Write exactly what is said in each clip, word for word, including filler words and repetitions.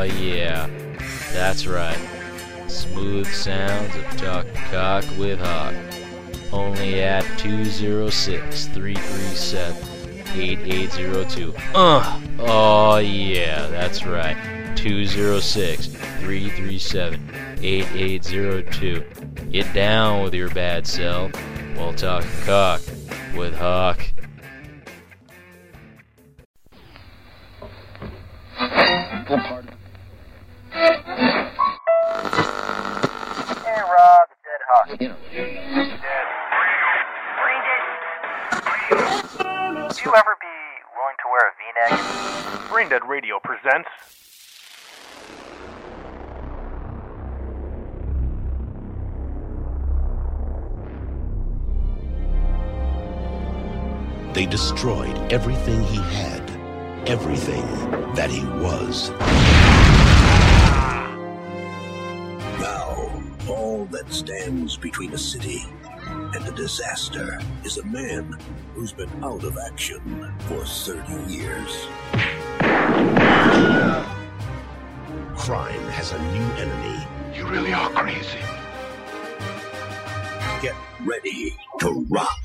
yeah, that's right. Smooth sounds of Talk Cock with Hawk. Only at two oh six, three three seven, eight eight oh two. Uh, oh yeah, that's right. two oh six, three three seven, eight eight oh two. Get down with your bad self while talking cock with Hawk. Hey Rob, it's Ed Hawk. Dead. Would you ever be willing to wear a V-neck? Brain Dead Radio presents They destroyed everything he had, everything that he was. Now, all that stands between a city and a disaster is a man who's been out of action for thirty years. Crime has a new enemy. You really are crazy. Get ready to rock.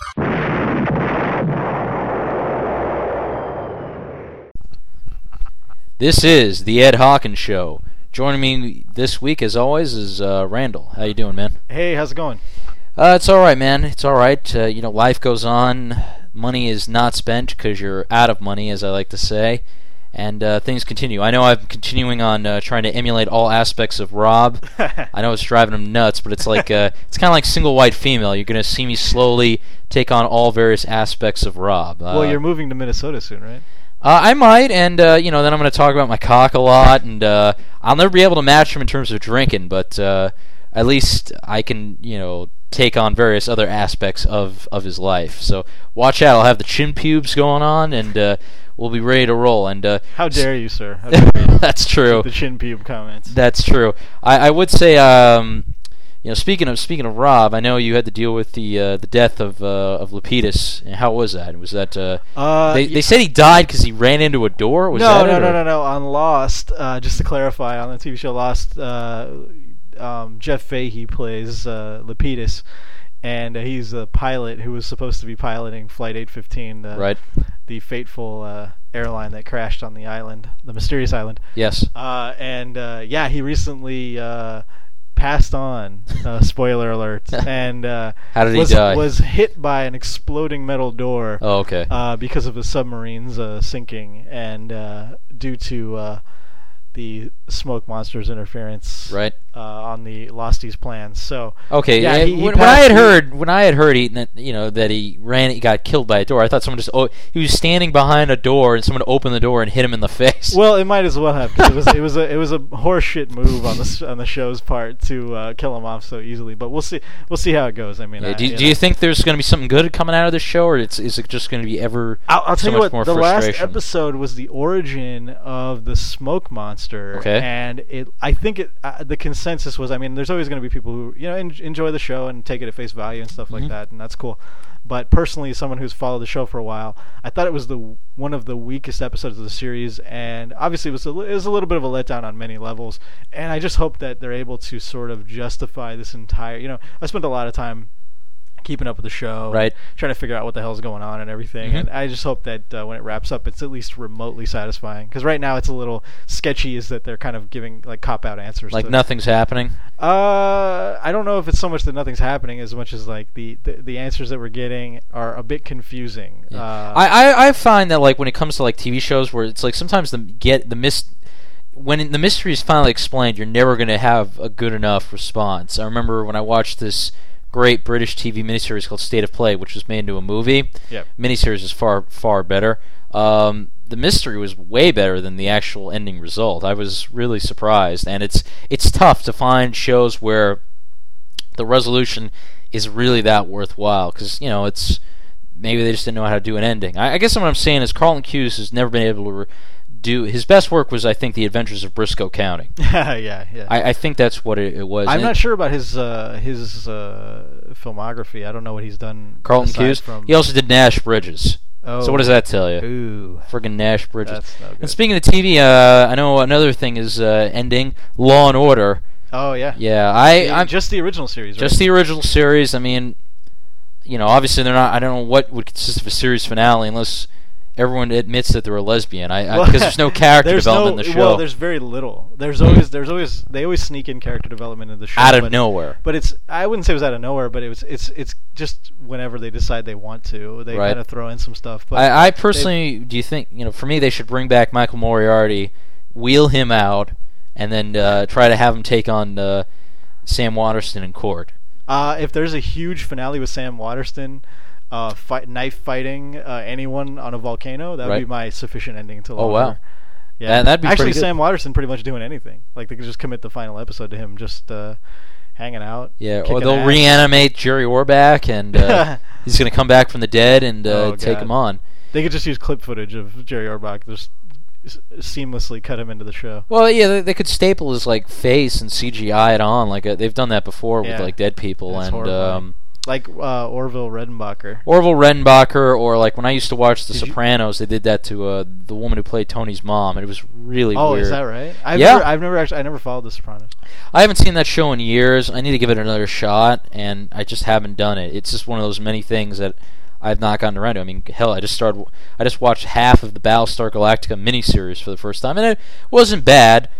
This is the Ed Hawkins Show. Joining me this week, as always, is uh, Randall. How you doing, man? Hey, how's it going? Uh, it's all right, man. It's all right. Uh, you know, life goes on. Money is not spent because you're out of money, as I like to say, and uh, things continue. I know I'm continuing on uh, trying to emulate all aspects of Rob. I know it's driving him nuts, but it's like uh, it's kind of like single white female. You're gonna see me slowly take on all various aspects of Rob. Uh, well, you're moving to Minnesota soon, right? Uh, I might, and uh, you know, then I'm going to talk about my cock a lot, and uh, I'll never be able to match him in terms of drinking, but uh, at least I can, you know, take on various other aspects of, of his life. So watch out! I'll have the chin pubes going on, and uh, we'll be ready to roll. And uh, how dare you, sir? How dare you? That's true. The chin pube comments. That's true. I, I would say. Um, You know, speaking of speaking of Rob, I know you had to deal with the uh, the death of uh, of Lapidus. How was that? Was that uh, uh, they yeah. they said he died because he ran into a door? Was no, that no, it, no, or? no, no. On Lost, uh, just to clarify, on the T V show Lost, uh, um, Jeff Fahey plays uh, Lapidus, and uh, he's a pilot who was supposed to be piloting Flight eight fifteen, the right. the fateful uh, airline that crashed on the island, the mysterious island. Yes. Uh, and uh, yeah, he recently. Uh, passed on, uh, spoiler alert, and uh, how did he was, die? was hit by an exploding metal door. Oh, okay. Uh, because of the submarines uh, sinking, and uh, due to uh, the smoke monster's interference, right, uh, on the Losties plans. So okay, yeah, yeah, he, he when, when I had the, heard when I had heard he, you know, that he ran, he got killed by a door. I thought someone just oh, he was standing behind a door and someone opened the door and hit him in the face. Well, it might as well have, because it was it was a it was a horseshit move on the on the show's part to uh, kill him off so easily. But we'll see we'll see how it goes. I mean, yeah, I, do, you, you do know. you think there's going to be something good coming out of this show, or it's, is it just going to be ever? I'll, I'll so tell you much what. More the last frustration? episode was the origin of the smoke monster, okay. and it. I think it. Uh, the consensus was. I mean, there's always going to be people who you know en- enjoy the show and take it at face value and stuff mm-hmm. like that, and that's cool. But personally, as someone who's followed the show for a while, I thought it was the one of the weakest episodes of the series, and obviously it was a, it was a little bit of a letdown on many levels. And I just hope that they're able to sort of justify this entire. You know, I spent a lot of time keeping up with the show, right? Trying to figure out what the hell's going on and everything. Mm-hmm. And I just hope that uh, when it wraps up, it's at least remotely satisfying. Because right now it's a little sketchy, is that they're kind of giving like cop out answers. Like to, nothing's happening. Uh, I don't know if it's so much that nothing's happening as much as like the the, the answers that we're getting are a bit confusing. Yeah. Uh, I, I I find that like when it comes to like T V shows where it's like sometimes the get the mis when the mystery is finally explained, you're never going to have a good enough response. I remember when I watched this great British T V miniseries called State of Play, which was made into a movie. Yep. Miniseries is far, far better. Um, the mystery was way better than the actual ending result. I was really surprised, and it's it's tough to find shows where the resolution is really that worthwhile, because, you know, it's maybe they just didn't know how to do an ending. I, I guess what I'm saying is Carlton Cuse has never been able to re- do his best work was, I think, The Adventures of Briscoe County. yeah, yeah. I, I think that's what it, it was. I'm and not sure about his uh, his uh, filmography. I don't know what he's done. Carlton aside Cuse. From He also did Nash Bridges. Oh. So what does that tell you? Ooh. Friggin' Nash Bridges. That's no good. And speaking of T V, uh, I know another thing is uh, ending. Law and Order. Oh yeah. Yeah, I The- I'm just the original series. Right? just the original series. I mean, you know, obviously they're not. I don't know what would consist of a series finale unless everyone admits that they're a lesbian. I, I Well, because there's no character there's development no, in the show. Well, there's very little. There's always there's always they always sneak in character development in the show out of but, nowhere. But it's I wouldn't say it was out of nowhere, but it was it's it's just whenever they decide they want to, they Right. kind of throw in some stuff. But I, I personally, do you think, you know, for me, they should bring back Michael Moriarty, wheel him out, and then uh, try to have him take on uh, Sam Waterston in court. uh, if there's a huge finale with Sam Waterston, uh, fight, knife fighting uh, anyone on a volcano, that would Right. be my sufficient ending to Law Oh, and wow. Order. Yeah, That- that'd be actually pretty good. Sam Waterston pretty much doing anything. Like they could just commit the final episode to him just uh, hanging out. Yeah, or kicking they'll ass. reanimate Jerry Orbach, and uh, he's going to come back from the dead and uh, Oh, take God. him on. They could just use clip footage of Jerry Orbach, just s- seamlessly cut him into the show. Well, yeah, they, they could staple his like face and C G I it on, like uh, they've done that before Yeah. with like dead people. That's and horrifying. um, Like uh, Orville Redenbacher. Orville Redenbacher, or like when I used to watch The Did you- Sopranos, they did that to uh, the woman who played Tony's mom, and it was really Oh, weird. is that right? I've Yeah. Never, I've never actually. I never followed The Sopranos. I haven't seen that show in years. I need to give it another shot, and I just haven't done it. It's just one of those many things that I've not gotten around to. I mean, hell, I just started. I just watched half of the Battlestar Galactica miniseries for the first time, and it wasn't bad.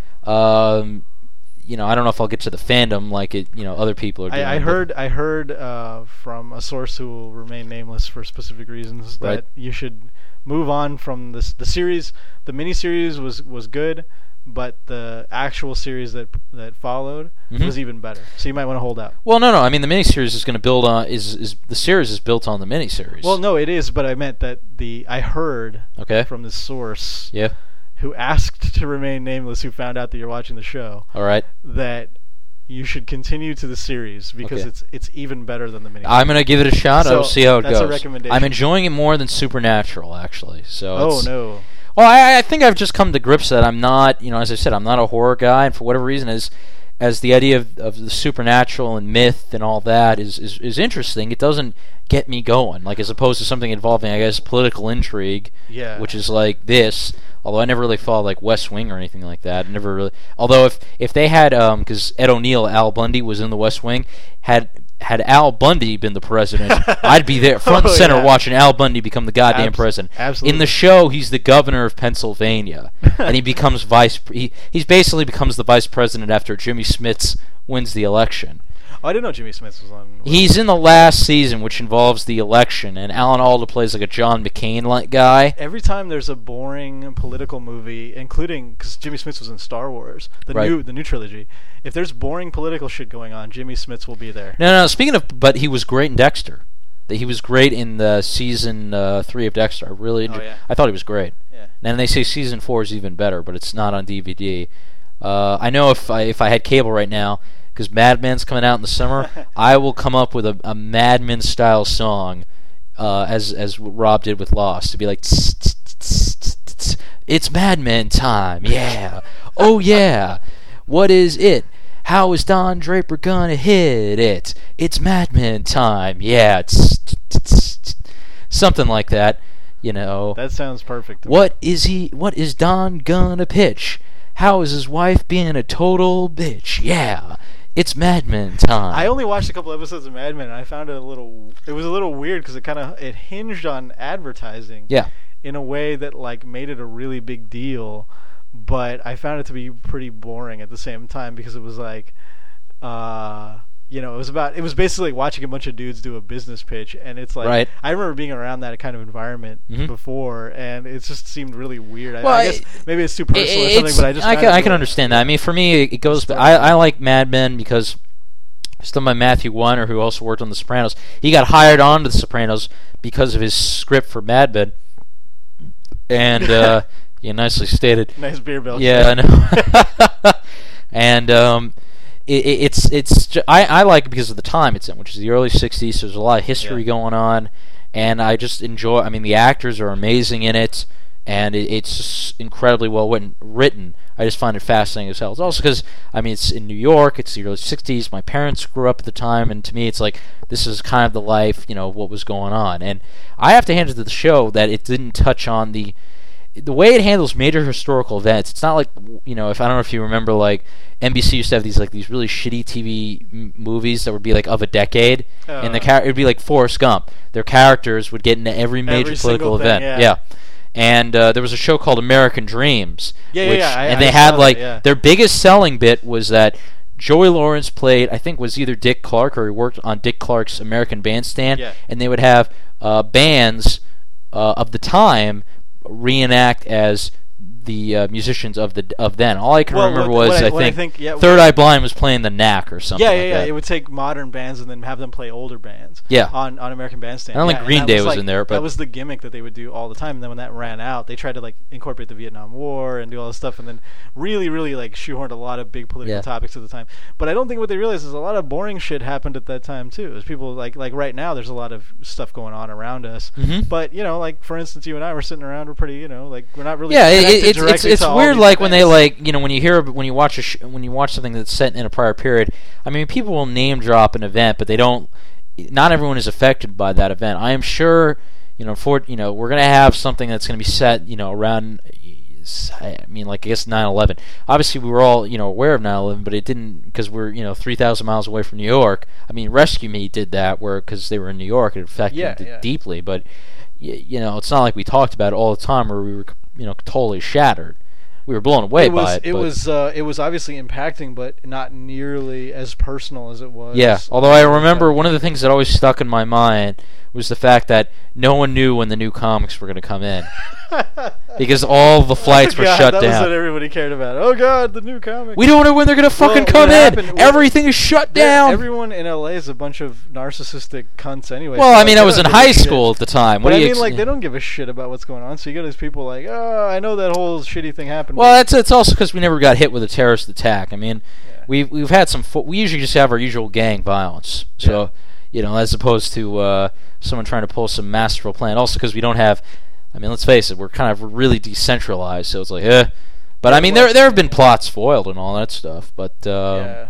Um, you know, I don't know if I'll get to the fandom like it. You know, other people are doing. I, I but- heard. I heard uh, from a source who will remain nameless for specific reasons that Right. you should move on from this. The series, the miniseries was was good, but the actual series that that followed Mhm. was even better. So you might want to hold out. Well, no, no. I mean, the miniseries is going to build on. Is is the series is built on the miniseries? Well, no, it is, but I meant that the I heard Okay. from this source Yeah. who asked to remain nameless, who found out that you're watching the show, All right. that you should continue to the series because Okay. it's it's even better than the miniseries. I'm gonna give it a shot. So, I'll see how it that's a goes. recommendation. I'm enjoying it more than Supernatural, actually. So. Oh it's- no. Well, I, I think I've just come to grips that I'm not, you know, as I said, I'm not a horror guy, and for whatever reason, as as the idea of, of the supernatural and myth and all that is, is is interesting, it doesn't get me going. Like as opposed to something involving, I guess, political intrigue, Yeah. which is like this. Although I never really followed like West Wing or anything like that. I never really. Although if if they had, um, because Ed O'Neill, Al Bundy was in the West Wing, had. Had Al Bundy been the president, I'd be there front and Oh, center yeah. watching Al Bundy become the goddamn Abs- president. absolutely. In the show, he's the governor of Pennsylvania, and he becomes vice. He he's basically becomes the vice president after Jimmy Smits wins the election. Oh, I didn't know Jimmy Smith was on. He's in the last season, which involves the election, and Alan Alda plays like a John McCain-like guy. Every time there's a boring political movie, including because Jimmy Smith was in Star Wars, the Right. new the new trilogy. If there's boring political shit going on, Jimmy Smith will be there. No, no. Speaking of, but he was great in Dexter. That he was great in the season uh, three of Dexter. I really, Oh, enjoy- yeah. I thought he was great. Yeah. And they say season four is even better, but it's not on D V D. Uh, I know if I if I had cable right now, because Mad Men's coming out in the summer, I will come up with a, a Mad Men style song, uh, as as what Rob did with Lost, to be like, "Tss, tss, tss, tss, tss. It's Mad Men time, yeah, oh yeah, what is it? How is Don Draper gonna hit it? It's Mad Men time, yeah, tss, tss, tss, tss." Something like that, you know. That sounds perfect. to me. What is he? What is Don gonna pitch? How is his wife being a total bitch? Yeah, it's Mad Men time. I only watched a couple episodes of Mad Men, and I found it a little. It was a little weird because it kind of it hinged on advertising. Yeah. In a way that like made it a really big deal, but I found it to be pretty boring at the same time because it was like, uh, you know, it was about it was basically watching a bunch of dudes do a business pitch, and it's like Right. I remember being around that kind of environment Mhm. before, and it just seemed really weird. I, Well, I guess it- maybe it's too personal or It's- something, but I just I found can, it I can really- understand that. I mean, for me, it goes. Story. I, I like Mad Men because it's done by Matthew Weiner, who also worked on The Sopranos. He got hired on to The Sopranos because of his script for Mad Men, and uh, yeah, nicely stated. Nice beer belt. Yeah, I know. And um, it, it, it's it's ju- I I like it because of the time it's in, which is the early sixties. There's a lot of history Yeah. going on, and I just enjoy. I mean, the actors are amazing in it, and it, it's just incredibly well written. written. I just find it fascinating as hell. It's also because, I mean, it's in New York, it's the early sixties, my parents grew up at the time, and to me it's like, this is kind of the life, you know, what was going on. And I have to hand it to the show that it didn't touch on the the way it handles major historical events. It's not like, you know, if I don't know if you remember, like N B C used to have these like these really shitty T V m- movies that would be like of a decade, uh, and the char- it would be like Forrest Gump. Their characters would get into every major every political thing, event. yeah. yeah. And uh, there was a show called American Dreams. Yeah, which, yeah, yeah. I, and I they saw had that, like yeah. their biggest selling bit was that Joey Lawrence played, I think, was either Dick Clark or he worked on Dick Clark's American Bandstand, yeah. and they would have uh, bands uh, of the time reenact as the uh, musicians of the of then. All I can well, remember what, was what I, I, what think, I think yeah, Third Eye Blind was playing the Knack or something. Yeah, yeah, like yeah. that. It would take modern bands and then have them play older bands. Yeah. On, on American Bandstand. I don't yeah, think Green that Day was, was like, in there, but that was the gimmick that they would do all the time. And then when that ran out, they tried to like incorporate the Vietnam War and do all this stuff, and then really, really like shoehorned a lot of big political Yeah. topics at the time. But I don't think what they realized is a lot of boring shit happened at that time too. As people like like right now, there's a lot of stuff going on around us. Mhm. But you know, like for instance, you and I were sitting around, we're pretty, you know, like we're not really yeah, it, connected it's it's directly it's to all weird. these Like when they events. like you know when you hear when you watch a sh- when you watch something that's set in a prior period. I mean, people will name drop an event, but they don't. Not everyone is affected by that event. I am sure. You know, for you know, we're gonna have something that's gonna be set. You know, around. I mean, like I guess nine eleven. Obviously, we were all you know aware of nine eleven, but it didn't because we're you know three thousand miles away from New York. I mean, Rescue Me did that where because they were in New York, it affected Yeah, them yeah. deeply. But y- you know, it's not like we talked about it all the time where we were you know totally shattered. We were blown away it was, by it. It but was uh, it was obviously impacting, but not nearly as personal as it was. yeah. Although I remember one of the things that always stuck in my mind was the fact that no one knew when the new comics were going to come in because all the flights Oh, were God, shut that down. was what everybody cared about. Oh God, the new comic. We don't know when they're going to fucking Well, come what in. happened- what- Everything is shut They're- down. Everyone in L A is a bunch of narcissistic cunts anyway. well, so, I like, mean, they I was don't in give a high shit. school at the time. What But do I you mean, ex- like, they don't give a shit about what's going on. So you get these people like, oh, I know that whole shitty thing happened. Well, but- that's it's also because we never got hit with a terrorist attack. I mean, Yeah. we've we've had some. Fo- we usually just have our usual gang violence. So, Yeah. you know, as opposed to uh, someone trying to pull some masterful plan. Also, because we don't have. I mean, let's face it, we're kind of really decentralized. So it's like, eh. But I mean, there there have been plots foiled and all that stuff. But um, yeah.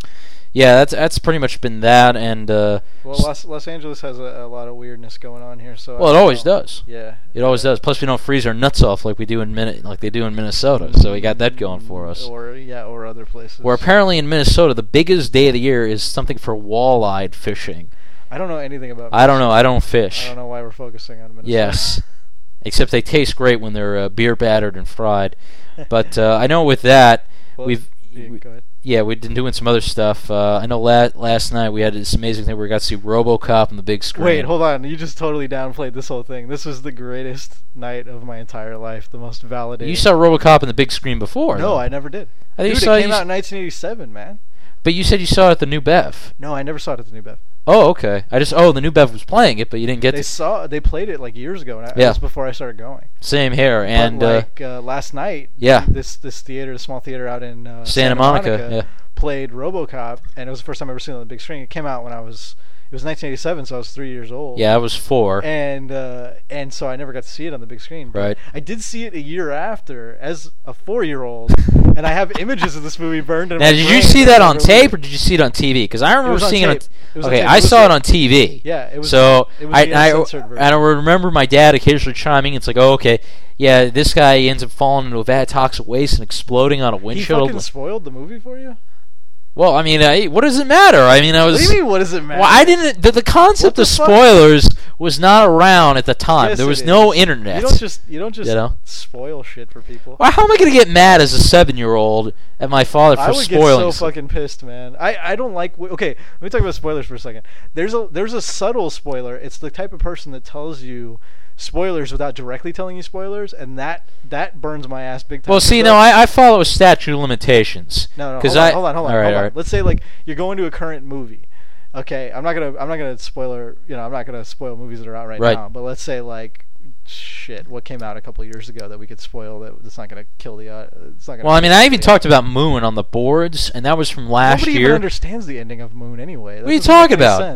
yeah, that's that's pretty much been that. And uh, Well, Los, Los Angeles has a, a lot of weirdness going on here. So I well, it don't always know. does. Yeah. It always does. Plus, we don't freeze our nuts off like we do in Min- like they do in Minnesota. So we got that going for us. Or yeah, or other places. Where apparently in Minnesota, the biggest day of the year is something for walleye fishing. I don't know anything about. I don't know. I don't fish. I don't know why we're focusing on Minnesota. Yes. Except they taste great when they're uh, beer battered and fried. But uh, I know with that, Well, we've. yeah, we- go ahead. Yeah, we've been doing some other stuff. Uh, I know la- last night we had this amazing thing where we got to see RoboCop on the big screen. Wait, hold on. You just totally downplayed this whole thing. This was the greatest night of my entire life. The most validating. You saw RoboCop on the big screen before. No, though. I never did. I think Dude, you saw it came you out s- in nineteen eighty-seven, man. But you said you saw it at the New Bev. No, I never saw it at the New Bev. Oh, okay. I just oh the New Bev was playing it, but you didn't get They to saw, they played it like years ago, and I, Yeah. it was before I started going. same here and but uh, like uh, last night, yeah. this this theater, the small theater out in uh, Santa Monica, yeah. played RoboCop, and it was the first time I ever seen it on the big screen. It came out when I was, it was nineteen eighty-seven, so I was three years old. yeah, I was four. And uh, and so I never got to see it on the big screen. But Right. I did see it a year after as a four-year-old, and I have images of this movie burned in Now, my did you brain see from that when I on was tape little. or did you see it on T V? Because I remember was on seeing tape. it It on. was on Okay, tape. I It was saw it the- on T V. Yeah, it was. So it was I the I, uncensored version. and I remember my dad occasionally chiming. It's like, oh, okay, yeah, this guy ends up falling into a vat of toxic waste and exploding on a He windshield. fucking spoiled the movie for you. Well, I mean, uh, what does it matter? I mean, I was. What do you mean? What does it matter? Well, I didn't. The, the concept What of the fuck? spoilers was not around at the time. Yes, there it was no is. internet. You don't just you don't just You know? spoil shit for people. Well, how am I going to get mad as a seven-year-old at my father for I would spoiling? get so stuff? fucking pissed, man. I, I don't like. Okay, let me talk about spoilers for a second. There's a there's a subtle spoiler. It's the type of person that tells you spoilers without directly telling you spoilers, and that that burns my ass big time. Well, see, So- no, I, I follow a statute of limitations. no, no, Because hold on, I hold on, hold on, all right, hold on. all right. Let's say like you're going to a current movie. Okay, I'm not gonna I'm not gonna spoiler. You know, I'm not gonna spoil movies that are out right, Right. now. But let's say like shit, what came out a couple years ago that we could spoil that it's not gonna kill the. Uh, it's not gonna. Well, I mean, kill I even the- talked about Moon on the boards, and that was from last Nobody year. even understands the ending of Moon anyway. That What are you doesn't make talking any about? sense.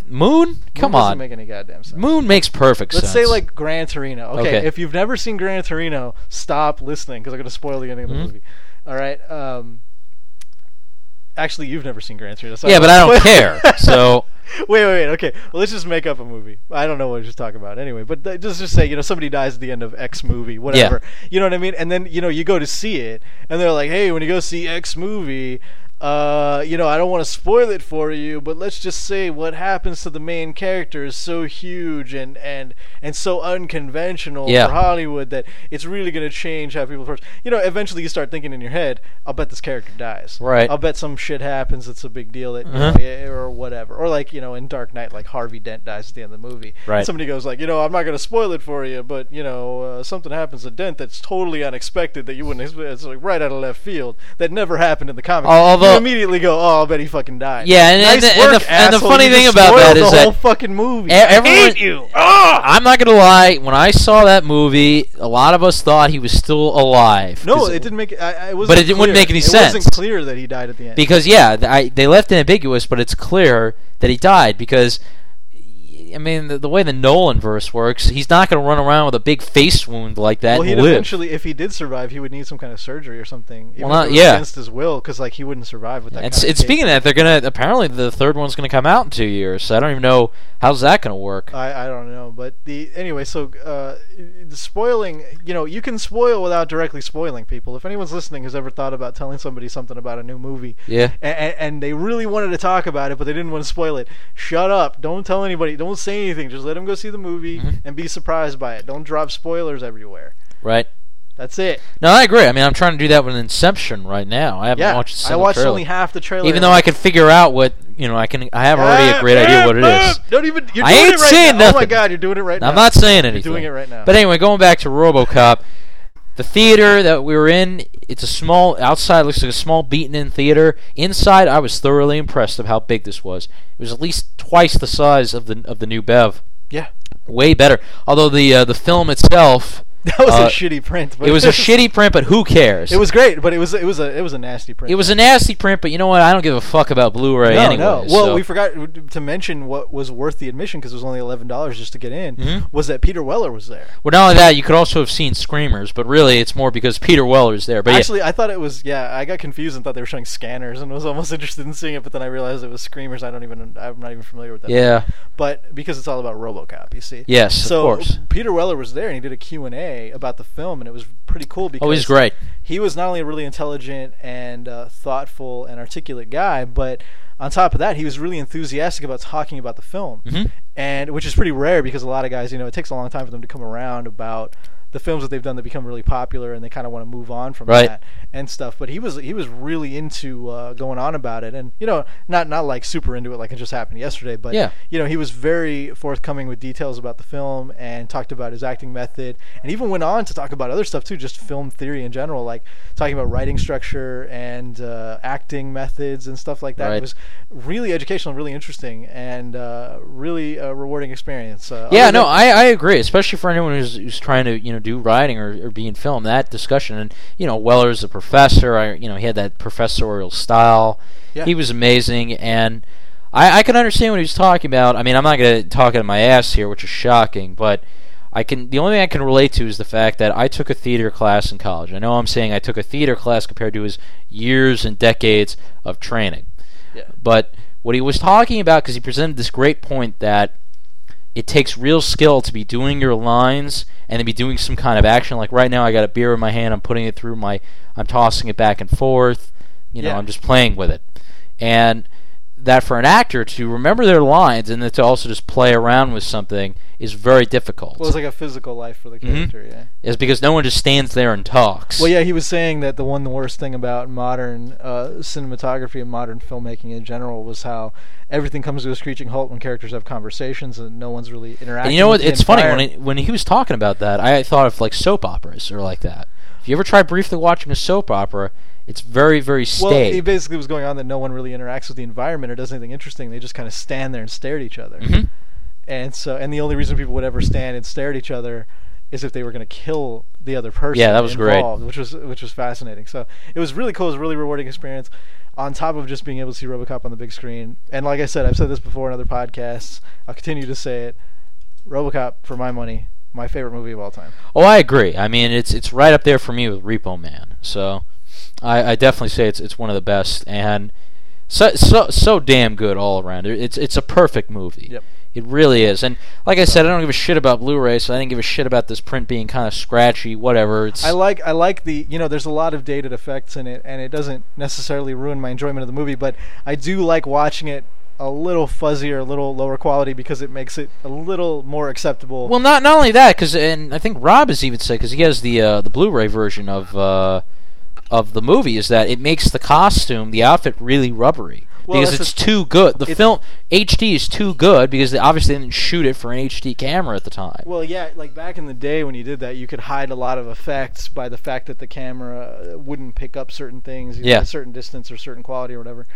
Moon? Come Moon doesn't on. make any goddamn sense. Moon makes perfect Let's sense. say like Gran Torino. Okay, Okay. if you've never seen Gran Torino, stop listening because I'm going to spoil the ending of the Mhm. movie. All right. Um, actually, you've never seen Gran Torino. So Yeah, but I don't won't- care. So Wait, wait, wait. Okay, well, let's just make up a movie. I don't know what we're just talking about anyway. But th- just just say, you know, somebody dies at the end of X movie, whatever. You know what I mean? And then you know you go to see it, and they're like, hey, when you go see X movie. Uh, you know, I don't want to spoil it for you, but let's just say what happens to the main character is so huge and and and so unconventional Yeah. for Hollywood that it's really going to change how people first. You know, eventually you start thinking in your head, I'll bet this character dies. Right. I'll bet some shit happens. It's a big deal that you Uh-huh. know, yeah, or whatever. Or like you know, in Dark Knight, like Harvey Dent dies at the end of the movie. Right. And somebody goes like, you know, I'm not going to spoil it for you, but you know, uh, something happens to Dent that's totally unexpected that you wouldn't expect. It's like right out of left field that never happened in the comics. Although- you immediately go, oh, I'll bet he fucking died. Yeah, and- nice and the- and work, the- and the asshole. funny You thing just about spoiled that the is that whole fucking movie. E- everyone- I hate you. Ah! I'm not gonna lie. When I saw that movie, a lot of us thought he was still alive. No, 'Cause- it didn't make. I, I it wasn't But it didn't- wouldn't clear. make any it sense. wasn't clear that he died at the end. Because yeah, th- I, they left it ambiguous, but it's clear that he died because. I mean, the, the way the Nolan verse works, he's not going to run around with a big face wound like that well, and he'd live. eventually, if he did survive, he would need some kind of surgery or something. Even Well, if it not- was yeah. against his will, because like he wouldn't survive with that. And, kind s- of and speaking of case. that, they're gonna apparently the third one's gonna come out in two years. So I don't even know how's that gonna work. I, I don't know, but the anyway. So uh, the spoiling, you know, you can spoil without directly spoiling people. If anyone's listening has ever thought about telling somebody something about a new movie, Yeah. and, and they really wanted to talk about it, but they didn't want to spoil it, shut up! Don't tell anybody. Don't say anything. Just let them go see the movie Mhm. and be surprised by it. Don't drop spoilers everywhere. Right. That's it. No, I agree. I mean, I'm trying to do that with Inception right now. I haven't Yeah, watched. a I single watched trailer. only half the trailer. Even though I can figure out what you know, I can. I have already a great idea what it is. Don't even. You're I doing ain't it right saying now. Oh my nothing. god, you're doing it right now. I'm not saying You're anything. doing it right now. But anyway, going back to RoboCop, the theater that we were in, it's a small, outside looks like a small beaten-in theater. Inside, I was thoroughly impressed of how big this was. It was at least twice the size of the of the new Bev. Yeah. Way better. Although the uh, the film itself, That was uh, a shitty print. But it was a shitty print, but who cares? It was great, but it was it was a it was a nasty print. It was a nasty print, but you know what? I don't give a fuck about Blu-ray no, anyway. no. Well, so- we forgot to mention what was worth the admission because it was only eleven dollars just to get in. Mhm. Was that Peter Weller was there? Well, not only that, you could also have seen Screamers, but really, it's more because Peter Weller's there. But yeah, Actually, I thought it was. Yeah, I got confused and thought they were showing Scanners, and was almost interested in seeing it. But then I realized it was Screamers. I don't even. I'm not even familiar with that. yeah, movie. But because it's all about RoboCop, you see. yes, So of course. Peter Weller was there, and he did a Q and A about the film, and it was pretty cool because Oh, he's great. he was not only a really intelligent and uh, thoughtful and articulate guy, but on top of that, he was really enthusiastic about talking about the film, Mhm. and which is pretty rare because a lot of guys, you know, it takes a long time for them to come around about the films that they've done that become really popular, and they kind of want to move on from Right. that and stuff. But he was he was really into uh, going on about it, and you know, not not like super into it like it just happened yesterday, but Yeah. you know, he was very forthcoming with details about the film and talked about his acting method, and even went on to talk about other stuff too, just film theory in general, like talking about writing structure and uh, acting methods and stuff like that. Right. It was really educational, really interesting, and uh, really a rewarding experience. Uh, Yeah, other no, than- I, I agree, especially for anyone who's, who's trying to you know do writing or, or be in film. That discussion, and you know, Weller's a professor. I, you know, he had that professorial style. Yeah. He was amazing, and I, I can understand what he was talking about. I mean, I'm not going to talk out of my ass here, which is shocking, but I can. The only thing I can relate to is the fact that I took a theater class in college. I know I'm saying I took a theater class compared to his years and decades of training. Yeah. But what he was talking about, because he presented this great point that it takes real skill to be doing your lines and to be doing some kind of action. Like right now, I got a beer in my hand. I'm putting it through my. I'm tossing it back and forth. You know, Yeah. I'm just playing with it. And that for an actor to remember their lines and then to also just play around with something is very difficult. Well, it's like a physical life for the character, yeah. Is because no one just stands there and talks. Well, yeah, he was saying that the one worst thing about modern uh, cinematography and modern filmmaking in general was how everything comes to a screeching halt when characters have conversations and no one's really interacting. And you know what? with the It's funny when environment. he, when he was talking about that, I thought of like soap operas or like that. If you ever try briefly watching a soap opera, it's very, very Well, staid. he basically was going on that no one really interacts with the environment or does anything interesting. They just kind of stand there and stare at each other. Mhm. And so, and the only reason people would ever stand and stare at each other is if they were going to kill the other person. Yeah, that was great. involved, which was which was fascinating. So it was really cool. It was a really rewarding experience. on top of just being able to see RoboCop on the big screen, and like I said, I've said this before in other podcasts, I'll continue to say it, RoboCop, for my money, my favorite movie of all time. Oh, I agree. I mean, it's it's right up there for me with Repo Man. So, I, I definitely say it's it's one of the best, and so so so damn good all around. It's it's a perfect movie. Yep. It really is. And like I said, I don't give a shit about Blu-ray, so I didn't give a shit about this print being kind of scratchy, whatever. It's I like I like the, you know, there's a lot of dated effects in it, and it doesn't necessarily ruin my enjoyment of the movie, but I do like watching it a little fuzzier, a little lower quality, because it makes it a little more acceptable. Well, not not only that, because and I think Rob has even said, because he has the uh, the Blu-ray version of uh, of the movie, is that it makes the costume, the outfit, really rubbery. Well, because that's it's a- too good. The it's- film H D is too good because they obviously didn't shoot it for an H D camera at the time. Well, yeah, like back in the day when you did that, you could hide a lot of effects by the fact that the camera wouldn't pick up certain things, you know, Yeah. a certain distance or certain quality or whatever.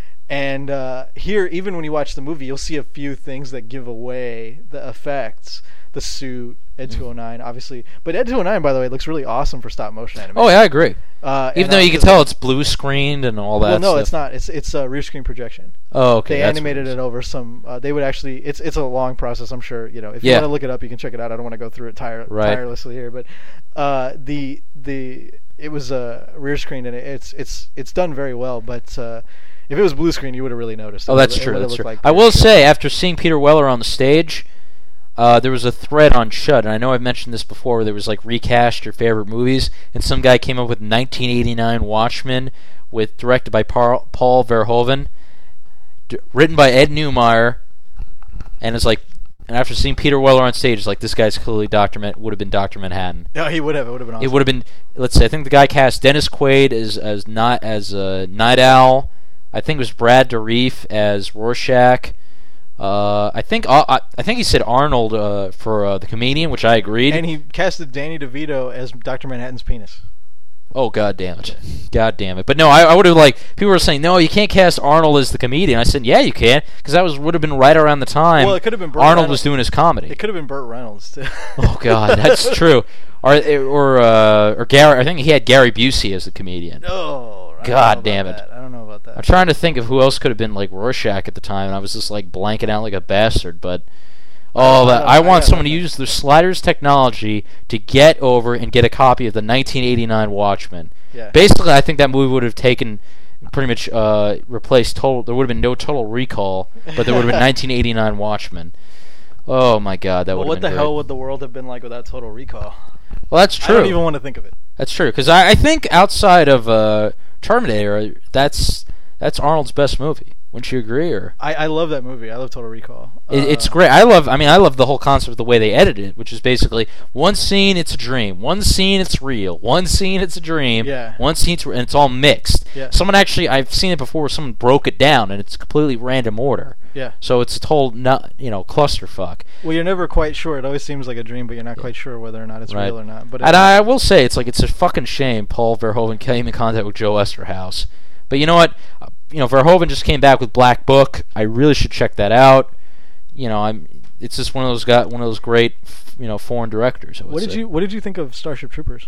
And uh, here, even when you watch the movie, you'll see a few things that give away the effects. The suit, Ed two oh nine, obviously. But Ed two oh nine, by the way, looks really awesome for stop motion animation. Oh yeah, I agree. Uh, Even and though I you can just- tell it's blue screened and all that. Well, no, stuff. it's not. It's it's a rear screen projection. Oh, okay. They that's animated what it over some. Uh, they would actually. It's it's a long process. I'm sure. You know, if Yeah. you want to look it up, you can check it out. I don't want to go through it tire, Right. tirelessly here, but uh, the the it was a uh, rear screen, and it, it's it's it's done very well. But uh, if it was blue screen, you would have really noticed. It Oh, that's would've- it true. would've That's looked true. like I rear will screen. say, after seeing Peter Weller on the stage, uh, there was a thread on Shud, and I know I've mentioned this before, where there was like recast your favorite movies, and some guy came up with nineteen eighty-nine Watchmen, with directed by Paul, Paul Verhoeven, d- written by Ed Neumeyer, and it's like, and after seeing Peter Weller on stage, it's like this guy's clearly Doctor Man- would have been Doctor Manhattan. No, he would have. It would have been awesome. It would have been, let's say, I think the guy cast Dennis Quaid as as not as uh, Night Owl. I think it was Brad Dourif as Rorschach. Uh, I think uh, I, I think he said Arnold uh, for uh, the comedian, which I agreed. And he casted Danny DeVito as Doctor Manhattan's penis. Oh, god damn it. God damn it. But no, I, I would have, like, people were saying, no, you can't cast Arnold as the comedian. I said, yeah, you can, because that was would have been right around the time Well, it could have been Burt Arnold Reynolds. was doing his comedy. It could have been Burt Reynolds too. Oh, god, that's true. Or, or, uh, or Gary, I think he had Gary Busey as the comedian. No. I don't God know about damn it. that. I don't know about that. I'm trying to think of who else could have been like Rorschach at the time, and I was just like blanking out like a bastard. But oh, I that don't- I I want gotta someone to look use the sliders technology to get over and get a copy of the nineteen eighty-nine Watchmen. Yeah. Basically, I think that movie would have taken pretty much uh, replaced total. There would have been no Total Recall, but there would have been nineteen eighty-nine Watchmen. Oh my God, that Well, would. what have the been hell great. would the world have been like without Total Recall? Well, that's true. I don't even want to think of it. That's true, because I, I think outside of uh, Terminator, that's that's Arnold's best movie. Wouldn't you agree? Or I, I love that movie. I love Total Recall. it, it's Uh, great. I love. I mean, I love the whole concept of the way they edited it, which is basically one scene it's a dream, one scene it's real, one scene it's a dream, Yeah. one scene it's, and it's all mixed. Yeah. Someone actually, I've seen it before. Where someone broke it down, and it's completely random order. Yeah. So it's a total, not you know, clusterfuck. Well, you're never quite sure. It always seems like a dream, but you're not quite sure whether or not it's Right. real or not. But And it- I will say, it's like it's a fucking shame Paul Verhoeven came in contact with Joe Esterhaus. But you know what? Uh, You know, Verhoeven just came back with Black Book. I really should check that out. You know, I'm. It's just one of those got one of those great, f- you know, foreign directors. I would what did say. you What did you think of Starship Troopers?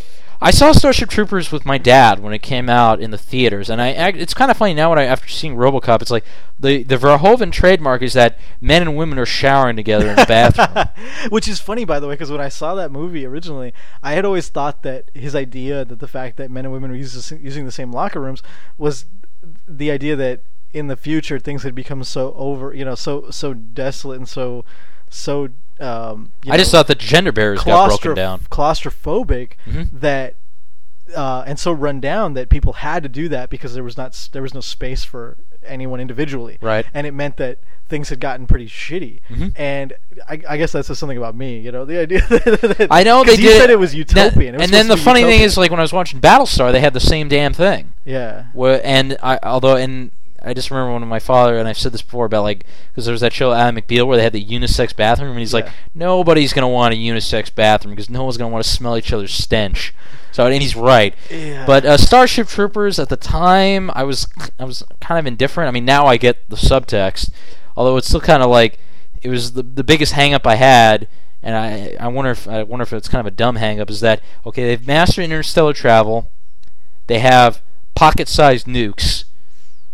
I saw Starship Troopers with my dad when it came out in the theaters, and I. act- It's kind of funny now when I after seeing RoboCop, it's like the the Verhoeven trademark is that men and women are showering together in the bathroom. Which is funny, by the way, because when I saw that movie originally, I had always thought that his idea that the fact that men and women were using using the same locker rooms was the idea that in the future things had become so over, you know, so so desolate and so so. Um, you I just know, thought the gender barriers got broken claustro- down. claustrophobic Mhm. that uh, and so run down that people had to do that because there was not s- there was no space for anyone individually, Right. and it meant that things had gotten pretty shitty. Mhm. And I, I guess that says something about me, you know, the idea that I know they 'cause you did. said it was utopian, it was and then supposed the to be funny thing utopian. is, like when I was watching Battlestar, they had the same damn thing. yeah, Where and I although and I just remember when my father and I've said this before about like because there was that show Adam McBeal where they had the unisex bathroom and he's like Yeah. nobody's gonna want a unisex bathroom because no one's gonna want to smell each other's stench. So and he's right. Yeah. But uh, Starship Troopers at the time I was I was kind of indifferent. I mean now I get the subtext, although it's still kind of like it was the the biggest hang up I had. And I, I wonder if I wonder if it's kind of a dumb hang up is that okay they've mastered interstellar travel, they have pocket-sized nukes.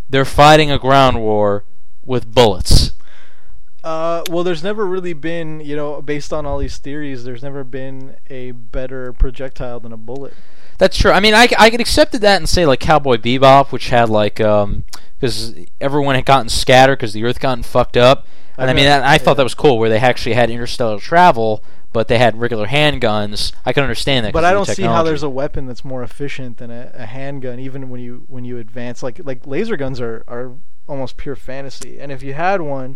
they're fighting a ground war with bullets. Uh, well, there's never really been, you know, based on all these theories, there's never been a better projectile than a bullet. That's true. I mean, I, I could accept that and say like Cowboy Bebop, which had like um because everyone had gotten scattered because the Earth gotten fucked up, and I, I mean that, I thought yeah. that was cool where they actually had interstellar travel, but they had regular handguns. I can understand that. But I don't see how there's a weapon that's more efficient than a, a handgun, even when you when you advance. Like like laser guns are are almost pure fantasy, and if you had one.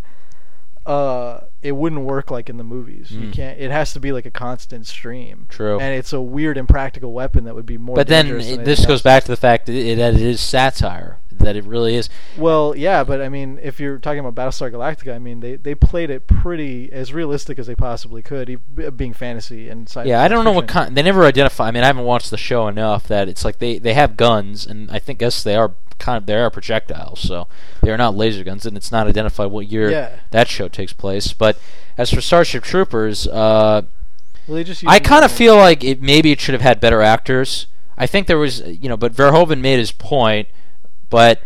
Uh, it wouldn't work like in the movies. Mm. You can't. It has to be like a constant stream. True. And it's a weird, impractical weapon that would be more. But then it, this goes back to the fact that it, that it is satire. That it really is. Well, yeah, but I mean, if you're talking about Battlestar Galactica, I mean, they, they played it pretty as realistic as they possibly could, e- being fantasy and sci-fi. Yeah, I don't know what kind. They never identify. I mean, I haven't watched the show enough that it's like they, they have guns, and I think guess they are. Kind of, they are projectiles, so they are not laser guns, and it's not identified what year yeah. that show takes place. But as for Starship Troopers, uh, well, they just I kind of feel like it maybe it should have had better actors. I think there was, you know, but Verhoeven made his point, but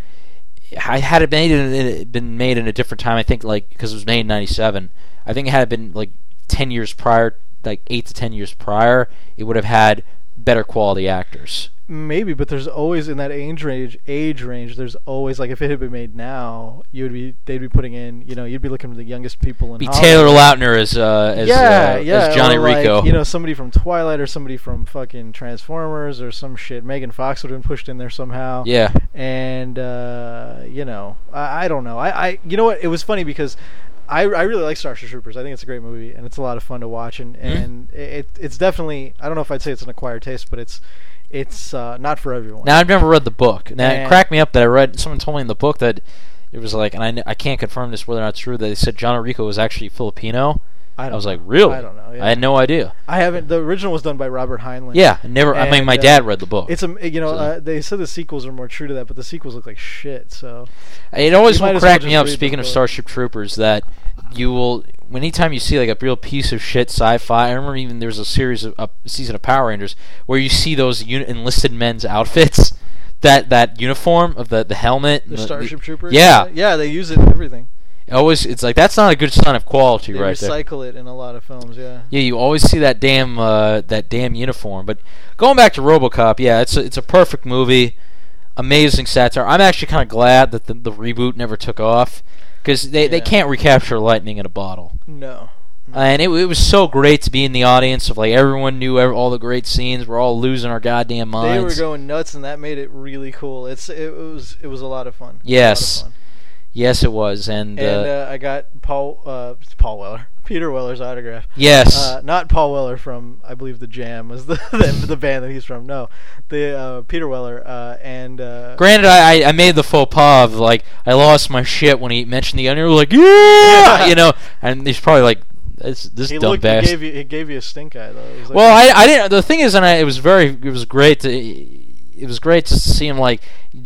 I had it made in, been made in a different time. I think like because it was made in ninety-seven. I think it had been like ten years prior, like eight to ten years prior. It would have had better quality actors. Maybe, but there's always in that age range. Age range, there's always like if it had been made now, you would be they'd be putting in. You know, you'd be looking for the youngest people in. Be Hollywood. Taylor Lautner as uh, as yeah, uh, yeah, as Johnny or like, Rico. You know, somebody from Twilight or somebody from fucking Transformers or some shit. Megan Fox would have been pushed in there somehow. Yeah, and uh, you know, I, I don't know. I, I you know what? It was funny because. I, I really like Starship Troopers. I think it's a great movie, and it's a lot of fun to watch. And, and mm-hmm. it it's definitely, I don't know if I'd say it's an acquired taste, but it's it's uh, not for everyone. Now, I've never read the book. Now, and it cracked me up that I read, someone told me in the book that it was like, and I, I can't confirm this whether or not it's true, that they said John Rico was actually Filipino. I, don't I was know. like, really? I don't know. Yeah. I had no idea. I haven't. The original was done by Robert Heinlein. Yeah, never. And, I mean, my uh, dad read the book. It's a you know so. uh, they said the sequels are more true to that, but the sequels look like shit. So it always will crack well me up. Speaking of book. Starship Troopers, that you will anytime you see like a real piece of shit sci-fi. I remember even there was a series of a season of Power Rangers where you see those uni- enlisted men's outfits. That that uniform of the the helmet. The, the Starship Troopers. Yeah, yeah, they use it in everything. Always, it's like that's not a good sign of quality, they right there. They recycle it in a lot of films, yeah. Yeah, you always see that damn uh, that damn uniform. But going back to RoboCop, yeah, it's a, it's a perfect movie, amazing satire. I'm actually kind of glad that the, the reboot never took off because they, yeah. they can't recapture lightning in a bottle. No. no. And it, it was so great to be in the audience of like everyone knew every, all the great scenes. We're all losing our goddamn minds. They were going nuts, and that made it really cool. It's it was it was a lot of fun. Yes. A lot of fun. Yes, it was, and, and uh, uh, I got Paul uh, Paul Weller, Peter Weller's autograph. Yes, uh, not Paul Weller from I believe the Jam was the the, the band that he's from. No, the uh, Peter Weller uh, and. Uh, Granted, I I made the faux pas of like I lost my shit when he mentioned the Onion. Like yeah, you know, and he's probably like this this he dumb looked, bastard. He gave you he gave you a stink eye though. Like, well, I I didn't. The thing is, and I, it was very it was great to it was great to see him like.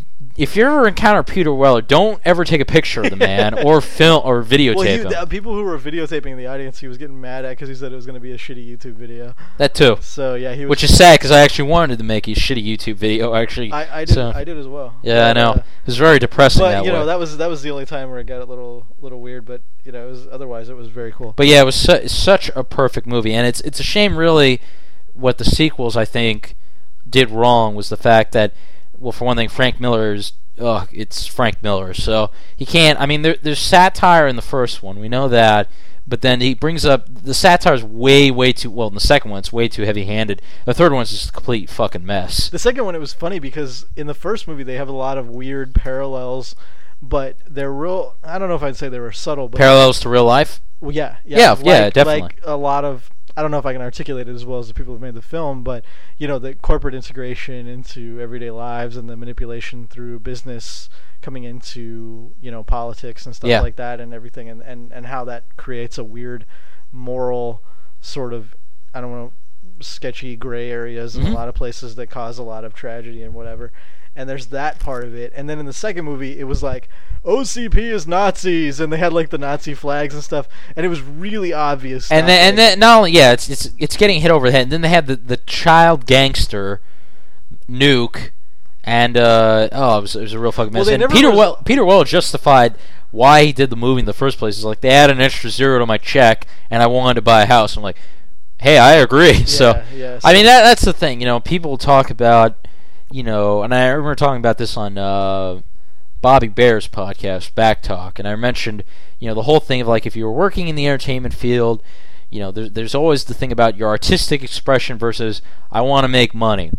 If you ever encounter Peter Weller, don't ever take a picture of the man or film or videotape well, he, him. The people who were videotaping in the audience, he was getting mad at because he said it was going to be a shitty YouTube video. That too. So yeah, he was. Which is sad because I actually wanted to make a shitty YouTube video. Actually, I, I did. So. I did as well. Yeah, but, I know. Uh, it was very depressing. But that you know, way. that was that was the only time where it got a little little weird. But you know, it was otherwise it was very cool. But yeah, it was su- such a perfect movie, and it's it's a shame, really, what the sequels I think did wrong was the fact that, well, for one thing, Frank Miller's. Ugh, it's Frank Miller, so he can't. I mean, there, there's satire in the first one, we know that, but then he brings up the satire's way, way too. Well, in the second one, it's way too heavy-handed. The third one's just a complete fucking mess. The second one, it was funny because in the first movie they have a lot of weird parallels, but they're real. I don't know if I'd say they were subtle, but parallels to real life. Well, yeah, yeah, yeah, like, yeah, definitely. Like a lot of. I don't know if I can articulate it as well as the people who made the film, but you know, the corporate integration into everyday lives and the manipulation through business coming into, you know, politics and stuff yeah. like that and everything, and, and, and how that creates a weird moral sort of, I don't know, sketchy gray areas in mm-hmm. a lot of places that cause a lot of tragedy and whatever. And there's that part of it. And then in the second movie, it was like, O C P is Nazis, and they had like the Nazi flags and stuff, and it was really obvious. And then, and then not only yeah, it's it's it's getting hit over the head. And then they had the, the child gangster, Nuke, And uh, oh, it was, it was a real fucking mess. Well, they and never Peter res- Well, Peter Weller justified why he did the movie in the first place. He's like, they added an extra zero to my check, and I wanted to buy a house. I'm like, hey, I agree. so, yeah, I mean, that that's the thing. You know, people talk about, you know, and I remember talking about this on uh, Bobby Bear's podcast, Back Talk, and I mentioned, you know, the whole thing of like if you were working in the entertainment field, you know, there, there's always the thing about your artistic expression versus I want to make money,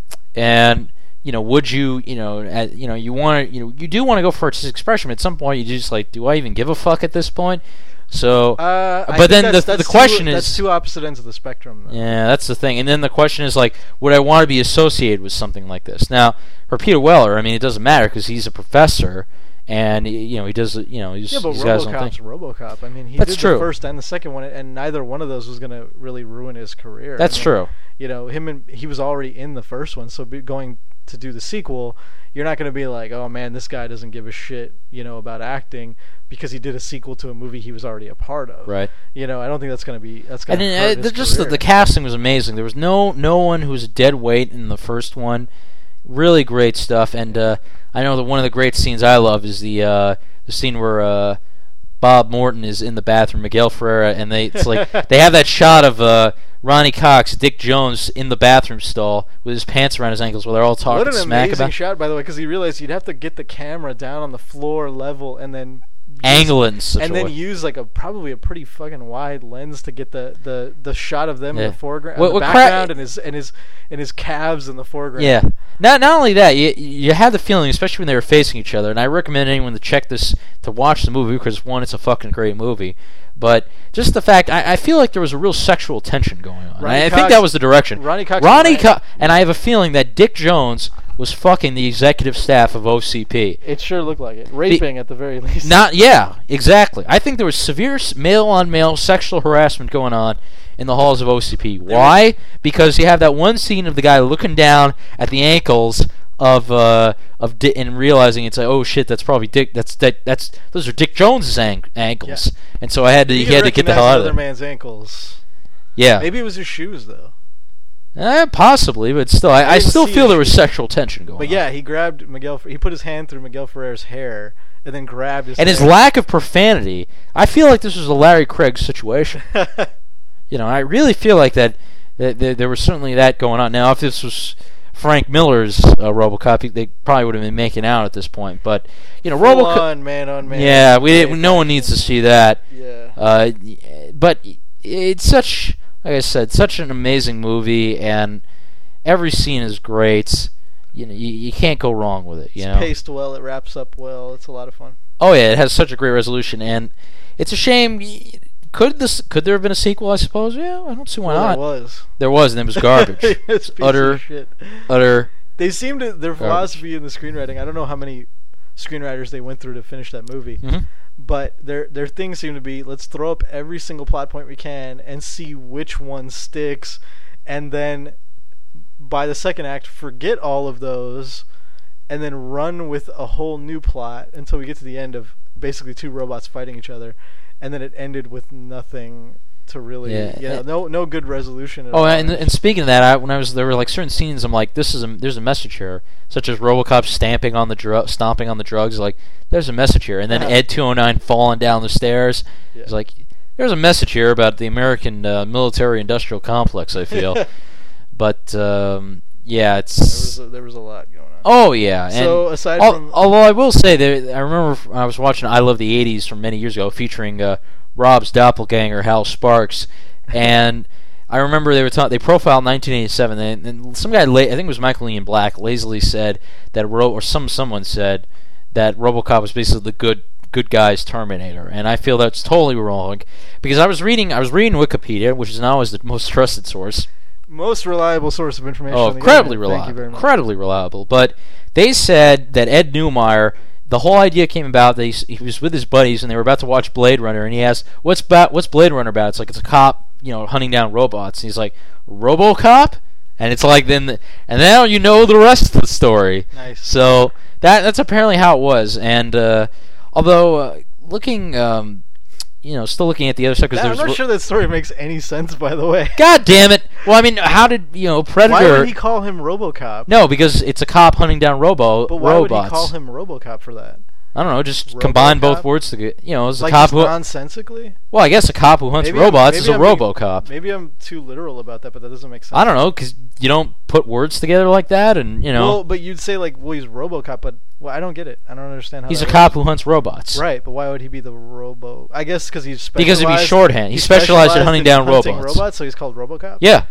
and you know, would you, you know, at, you know, you want to, you know, you do want to go for artistic expression, but at some point you just like, do I even give a fuck at this point? So, Uh, I but think then that's, the that's the question two, is, that's two opposite ends of the spectrum. Though. yeah, that's the thing. And then the question is like, would I want to be associated with something like this? Now, for Peter Weller, I mean, it doesn't matter because he's a professor, and you know, he does, you know, he's, Yeah, but he's got his own RoboCop's thing. RoboCop. I mean, he That's did true. the first and the second one, and neither one of those was going to really ruin his career. That's I mean, true. You know, him and he was already in the first one, so be, going to do the sequel, you're not going to be like, oh man, this guy doesn't give a shit, you know, about acting because he did a sequel to a movie he was already a part of. Right. You know, I don't think that's going to be that's going And to then, hurt uh, his just the, career. the casting was amazing. There was no no one who was a dead weight in the first one. Really great stuff. And uh, I know that one of the great scenes I love is the uh, the scene where uh, Bob Morton is in the bathroom, Miguel Ferreira, and they it's like they have that shot of uh, Ronnie Cox, Dick Jones in the bathroom stall with his pants around his ankles, while they're all talking What an smack amazing about shot, by the way, because he realized you'd have to get the camera down on the floor level and then use- angle it in such and a then way. use like a probably a pretty fucking wide lens to get the, the, the shot of them Yeah. in the foreground, What- the what cra- background, and his and his and his calves in the foreground. Yeah. Not not only that, you you had the feeling, especially when they were facing each other, and I recommend anyone to check this to watch the movie because one, it's a fucking great movie, but just the fact I, I feel like there was a real sexual tension going on. Ronnie I, I Cox- think that was the direction. Ronnie Cox. Ronnie was- Co- and I have a feeling that Dick Jones was fucking the executive staff of O C P. It sure looked like it. Raping at the very least. Not yeah, exactly. I think there was severe s- male-on-male sexual harassment going on in the halls of O C P. Why? Because you have that one scene of the guy looking down at the ankles of uh of Dick and realizing it's like, oh shit, that's probably Dick. That's that that's those are Dick Jones's an- ankles. And so I had to You he had to get the hell recognize out of another there. man's ankles. Yeah, Maybe it was his shoes though. eh, possibly, but still, I, I I didn't still see feel his there was shoes. sexual tension going But on. yeah, he grabbed Miguel. He put his hand through Miguel Ferrera's hair and then grabbed his. And his hair. lack of profanity, I feel like this was a Larry Craig situation. You know, I really feel like that, that there, there was certainly that going on. Now, if this was Frank Miller's uh, RoboCop, he- they probably would have been making out at this point. But you know, Full RoboCop. on man on man. Yeah, we Right. no one needs to see that. Yeah. Uh, but it's such, like I said, such an amazing movie, and every scene is great. You know, you, you can't go wrong with it. You It's know, paced well. It wraps up well. It's a lot of fun. oh yeah, it has such a great resolution, and it's a shame. y- Could this could there have been a sequel? I suppose. Yeah, I don't see why Well, not. there was. There was, and it was garbage. It's a piece utter, of shit. utter. They seem to their Garbage. philosophy in the screenwriting. I don't know how many screenwriters they went through to finish that movie, Mhm. but their their things seem to be let's throw up every single plot point we can and see which one sticks, and then by the second act forget all of those, and then run with a whole new plot until we get to the end of basically two robots fighting each other, and then it ended with nothing to really, Yeah, you know, and- no no good resolution at Oh, all. and, and speaking of that, I, when I was there were like certain scenes, I'm like, this is a there's a message here, such as RoboCop stamping on the dru- stomping on the drugs. Like, there's a message here, and then Ed two oh nine falling down the stairs. Yeah. It's like there's a message here about the American uh, military-industrial complex. I feel, but um, yeah, it's. there was a, there was a lot going on. Oh yeah, and So, aside al- from- although I will say that I remember f- I was watching I Love the eighties from many years ago, featuring uh, Rob's doppelganger Hal Sparks, and I remember they were ta- they profiled nineteen eighty-seven, and, and some guy, la- I think it was Michael Ian Black, lazily said that Ro- or some someone said that RoboCop was basically the good good guy's Terminator, and I feel that's totally wrong because I was reading I was reading Wikipedia, which is now always the most trusted source. Most reliable source of information. Oh, on the incredibly internet. Thank you reliable. very much. Incredibly reliable. But they said that Ed Neumeyer, the whole idea came about that he's, he was with his buddies and they were about to watch Blade Runner, and he asked, "What's about, What's Blade Runner about?" It's like it's a cop, you know, hunting down robots. And he's like, "RoboCop?" And it's like then, the, and now you know the rest of the story. Nice. So that that's apparently how it was. And uh, although uh, looking um, you know, still looking at the other side because I'm there's. not ro- sure that story makes any sense, by the way. God damn it! Well, I mean, how did you know Predator? Why would he call him RoboCop? No, because it's a cop hunting down robo But why robots. would he call him RoboCop for that? I don't know. Just RoboCop? combine both words together. You know, it's a Like cop just who. nonsensically? Well, I guess a cop who hunts Maybe I'm- robots maybe is a I'm being- RoboCop. Maybe I'm too literal about that, but that doesn't make sense. I don't know, because you don't put words together like that, and you know, Well, but you'd say like, well, he's RoboCop, but well, I don't get it. I don't understand how. he's a that cop who hunts robots. works. Right, but why would he be the Robo? I guess because he's Because it'd be specialized- shorthand. He he's specialized in specialized hunting in down hunting robots. robots, so he's called RoboCop. Yeah.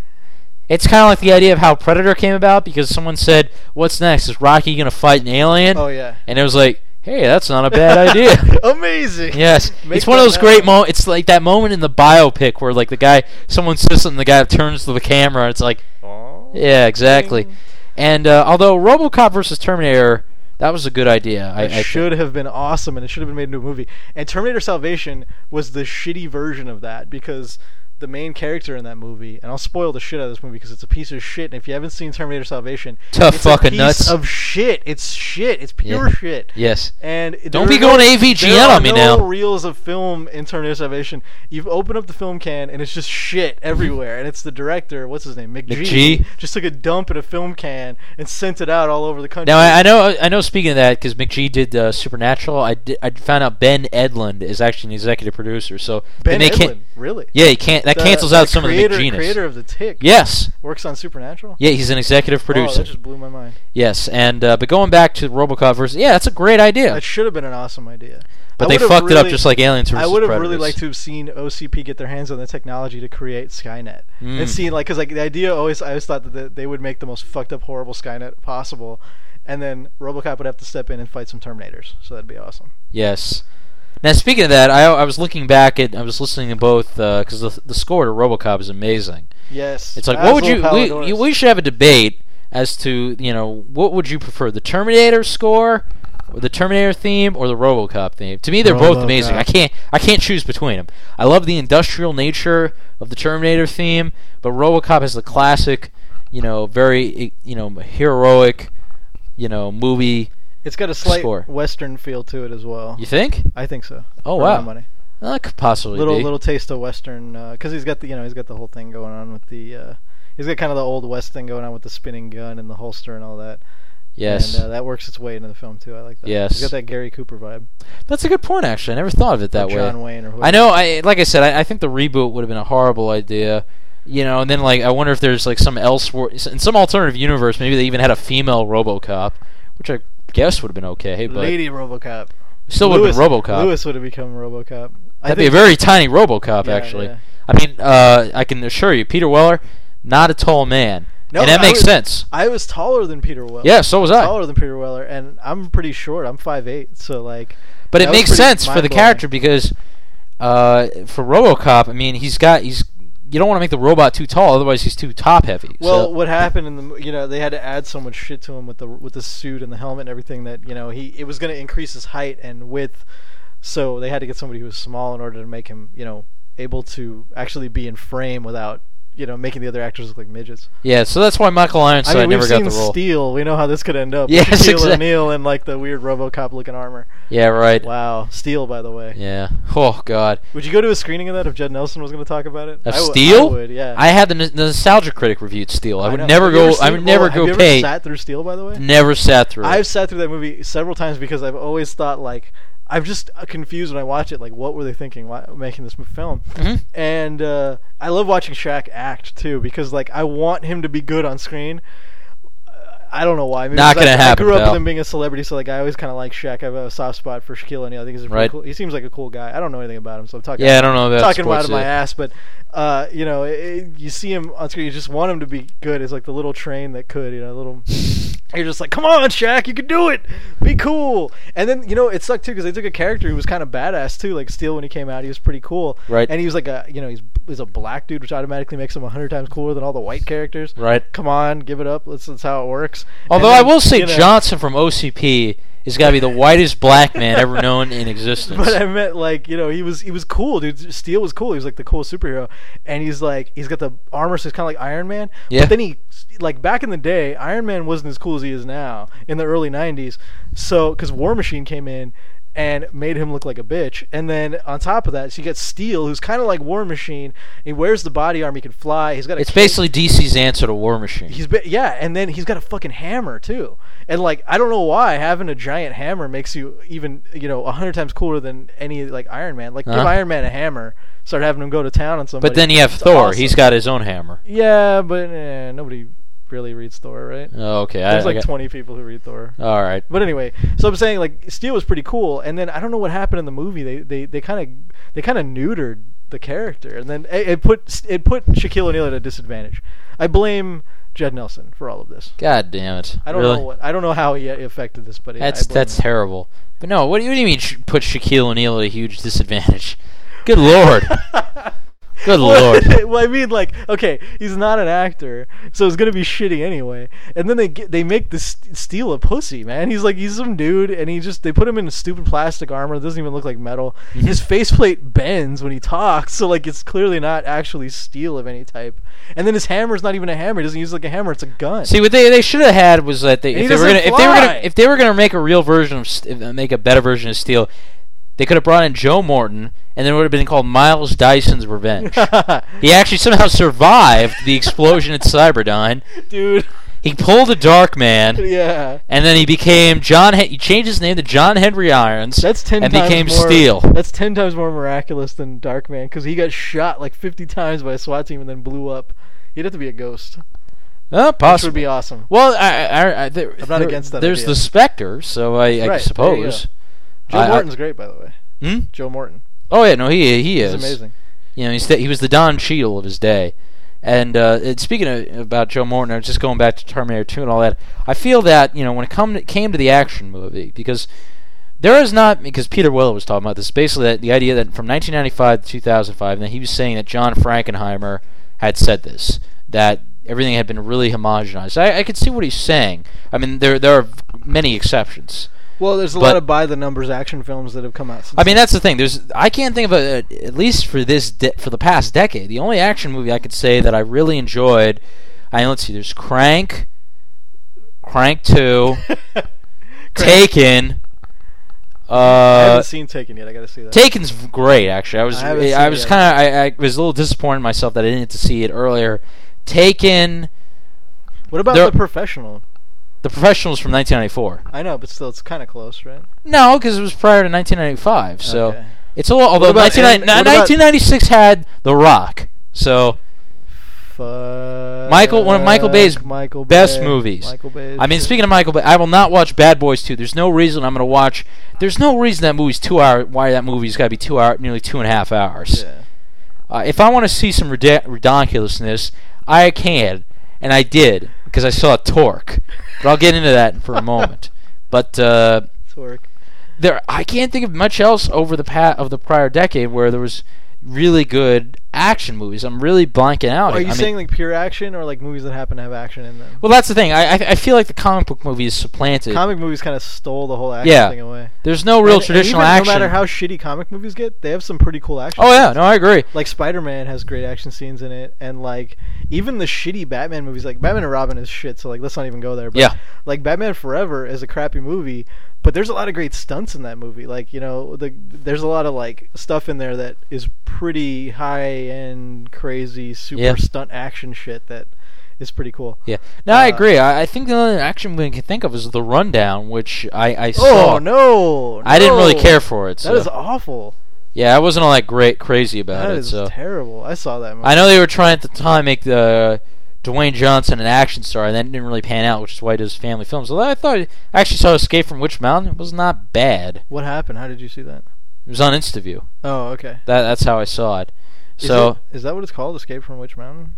It's kind of like the idea of how Predator came about because someone said, "What's next? Is Rocky gonna fight an alien?" Oh yeah. And it was like, "Hey, that's not a bad idea." Amazing. Yes, Make it's one of that those great now. moments. It's like that moment in the biopic where like the guy, someone says something, the guy turns to the camera. And it's like, Oh, yeah, exactly. ding. And uh, although RoboCop versus Terminator, that was a good idea. I, It I should have been awesome, and it should have been made into a movie. And Terminator Salvation was the shitty version of that because the main character in that movie, and I'll spoil the shit out of this movie because it's a piece of shit. And if you haven't seen Terminator Salvation, Tough it's fucking a piece nuts. of shit. It's shit. It's pure Yeah. shit. Yes. And Don't there be are going no, A V G N there on are me no now. reels of film in Terminator Salvation. You've opened up the film can and it's just shit everywhere. And it's the director, what's his name, McGee, McGee. just took a dump in a film can and sent it out all over the country. Now I, I know. I know. Speaking of that, because McGee did uh, Supernatural, I did, I found out Ben Edlund is actually an executive producer. So Ben they Edlund, can't. really? Yeah, he can't. That The- cancels the out some creator, of the McGeeness. Creator of the Tick. Yes. Works on Supernatural. Yeah, he's an executive Oh, producer. that just blew my mind. Yes, and uh, but going back to RoboCop versus, yeah, that's a great idea. That should have been an awesome idea. But I they would've fucked it up really- just like Aliens versus I would have Predators. really liked to have seen O C P get their hands on the technology to create Skynet, Mm. and seen like, because like the idea always, I always thought that the, they would make the most fucked up, horrible Skynet possible, and then RoboCop would have to step in and fight some Terminators. So that'd be awesome. Yes. Now speaking of that, I I was looking back at I was listening to both because the the score to RoboCop is amazing. Yes. It's like what would you Basil we, you Palladores. we should have a debate as to you know what would you prefer, the Terminator score, or the Terminator theme, or the RoboCop theme? To me, they're both RoboCop. amazing. I can't I can't choose between them. I love the industrial nature of the Terminator theme, but RoboCop has the classic, you know, very you know heroic, you know movie. It's got a slight Score. Western feel to it as well. You think? I think so. Oh For wow, my money. Well, that could possibly Little be. little taste of Western, because he's got the you know he's got the whole thing going on with the. Uh, he's got kind of the old West thing going on with the spinning gun and the holster and all that. Yes. And uh, that works its way into the film too. I like that. Yes. He's got that Gary Cooper vibe. That's a good point, actually. I never thought of it that or way. John Wayne or whoever. I know. I like I said. I, I think the reboot would have been a horrible idea. You know, and then like I wonder if there's like some else in some alternative universe. Maybe they even had a female RoboCop, which I guess would have been okay. But Lady RoboCop. still would have Lewis, been RoboCop. Lewis would have become RoboCop. I That'd be a think- very tiny RoboCop, Yeah, actually. yeah. I mean, uh, I can assure you, Peter Weller, not a tall man, No, and that I makes was- sense. I was taller than Peter Weller. Yeah, so was I. Taller than Peter Weller, and I'm pretty short. I'm five eight, so like. But it that was makes pretty sense for the mind-blowing. character because uh, for RoboCop, I mean, he's got he's. You don't want to make the robot too tall, otherwise he's too top heavy. Well, so. what happened in the mo- you know they had to add so much shit to him with the with the suit and the helmet and everything that you know he it was going to increase his height and width, so they had to get somebody who was small in order to make him you know able to actually be in frame without you know making the other actors look like midgets. Yeah, so that's why Michael Ironside I mean, we've never got seen the role. Steel. We know how this could end up. Yes, Shaquille exactly. O'Neal in like the weird RoboCop looking armor. Yeah, right. Wow, Steel, by the way. Yeah. Oh God. Would you go to a screening of that if Judd Nelson was going to talk about it? Of I w- Steel? I would, yeah. I had the, n- the Nostalgia Critic reviewed Steel. I would know. never Have you ever go. I seen- would never well, go have you pay. ever sat through Steel, by the way? Never sat through. I've it. sat through that movie several times because I've always thought like I'm just uh, confused when I watch it. Like, what were they thinking why, making this m- film? Mhm. And uh, I love watching Shaq act too because like I want him to be good on screen. Uh, I don't know why. Maybe Not because gonna I, happen, I grew up pal. with him being a celebrity, so like I always kind of like Shaq. I have a soft spot for Shaquille O'Neal. I think he's a pretty Right. cool. He seems like a cool guy. I don't know anything about him, so I'm talking. Yeah, I don't know about talking him out sports of my either. ass, but uh, you know, it, it- you see him on screen, you just want him to be good. It's like the little train that could, you know, little. You're just like, come on, Shaq, you can do it. Be cool. And then you know, it sucked too because they took a character who was kind of badass too. Like Steel, when he came out, he was pretty cool. Right. And he was like a, you know, he's he's a black dude, which automatically makes him a hundred times cooler than all the white characters. Right. Come on, give it up. That's, that's how it works. Although And I then, will say you know- Johnson from O C P has got to be the whitest black man ever known in existence. But I meant like you know he was he was cool, dude. Steel was cool. He was like the cool superhero, and he's like he's got the armor, so he's kind of like Iron Man. Yeah. But then he like back in the day, Iron Man wasn't as cool as he is now in the early nineties. So because War Machine came in, and made him look like a bitch. And then on top of that, she gets Steel, who's kind of like War Machine. He wears the body armor. He can fly. He's got a It's cape. basically D C's answer to War Machine. He's ba- yeah, and then he's got a fucking hammer too. And like I don't know why having a giant hammer makes you even you know a hundred times cooler than any like Iron Man. Like give Uh-huh. Iron Man a hammer, start having him go to town on somebody. But then you have It's Thor. awesome. He's got his own hammer. Yeah, but eh, nobody really reads Thor, right? Oh, okay. I, There's I like got- twenty people who read Thor. All right. But anyway, so I'm saying like Steel was pretty cool, and then I don't know what happened in the movie. They they they kind of they kind of neutered the character, and then it, it put it put Shaquille O'Neal at a disadvantage. I blame Judd Nelson for all of this. God damn it. I don't really? know what I don't know how he affected this, but yeah, That's I blame that's him. terrible. But no, what do you, what do you mean sh- put Shaquille O'Neal at a huge disadvantage? Good lord. Good lord. Well, I mean, like, okay, he's not an actor, so it's gonna be shitty anyway. And then they get, they make this Steel a pussy, man. He's like, he's some dude, and he just they put him in a stupid plastic armor that doesn't even look like metal. His faceplate bends when he talks, so like it's clearly not actually steel of any type. And then his hammer's not even a hammer. He doesn't use it like a hammer. It's a gun. See, what they they should have had was that they And he if they were gonna doesn't if they were fly. gonna if they were gonna make a real version of St- uh, make a better version of Steel, they could have brought in Joe Morton, and then it would have been called Miles Dyson's Revenge. He actually somehow survived the explosion at Cyberdyne. Dude. He pulled a Dark Man, Yeah. and then he became John. He changed his name to John Henry Irons. That's ten and times became more, Steel. That's ten times more miraculous than Darkman, because he got shot like fifty times by a SWAT team and then blew up. He'd have to be a ghost, Uh, which possibly. would be awesome. Well, I, I, I, there, I'm not there- against that There's idea. the Spectre, so I, I Right, there you suppose. Joe I- I- Morton's great, by the way. Hmm? Joe Morton. Oh yeah, no, he he is He's amazing. You know, he's the, he was the Don Cheadle of his day. And uh, it, speaking of, about Joe Morton, I was just going back to Terminator two and all that. I feel that you know when it come to, came to the action movie, because there is not because Peter Weller was talking about this. Basically, that the idea that from nineteen ninety-five to two thousand five, and then he was saying that John Frankenheimer had said this, that everything had been really homogenized. I, I can see what he's saying. I mean, there there are many exceptions. Well, there's a But- lot of by the numbers action films that have come out since I mean, that's the thing. There's I can't think of a at least for this de- for the past decade. The only action movie I could say that I really enjoyed. I mean, let's see. There's Crank, Crank Two, Taken. I Uh, haven't seen Taken yet. I gotta see that. Taken's great, actually. I was I haven't I, seen it was yet. kind of I, I was a little disappointed in myself that I didn't get to see it earlier. Taken, What about there- The Professional? The Professionals from nineteen ninety-four. I know, but still, it's kind of close, right? No, because it was prior to nineteen ninety-five. So Okay. it's a little. Although about nineteen An- what about- nineteen ninety-six had The Rock. So. Fuck Michael- one of Michael Bay's Michael best Bay. movies. Michael Bay. I mean, speaking of Michael Bay, I will not watch Bad Boys two. There's no reason I'm going to watch. There's no reason that movie's two hour. Why that movie's got to be two hour, nearly two and a half hours. Yeah. Uh, if I want to see some ridic- ridiculousness, I can, and I did because I saw Torque. But I'll get into that for a moment. But uh, Torque. there, I can't think of much else over the pa- of the prior decade where there was really good action movies. I'm really blanking out. Are here. you I mean, saying like pure action or like movies that happen to have action in them? well, that's the thing. I I, I feel like the comic book movie is supplanted. Comic movies kind of stole the whole action Yeah. thing away. There's no real And- and traditional even action. No matter how shitty comic movies get, they have some pretty cool action. oh yeah, scenes. no, I agree. Like Spider-Man has great action scenes in it, and like even the shitty Batman movies, like Batman and Robin is shit. So like let's not even go there. But Yeah. like Batman Forever is a crappy movie, but there's a lot of great stunts in that movie. Like you know, the there's a lot of like stuff in there that is pretty high end, crazy, super Yeah. stunt action shit that is pretty cool. Yeah. No, I Uh, agree. I, I think the only action movie I can think of is The Rundown, which I, I saw. Oh no! I didn't really no. care for it. So. That is awful. Yeah, I wasn't all that great crazy about That it. is So terrible. I saw that movie. I know they were trying at the time make the Dwayne Johnson an action star, and that didn't really pan out, which is why he does family films. Although I thought I actually saw Escape from Witch Mountain. It was not bad. What happened? How did you see that? It was on InstaView. Oh, okay. That that's how I saw it. Is So it- is that what it's called? Escape from Witch Mountain?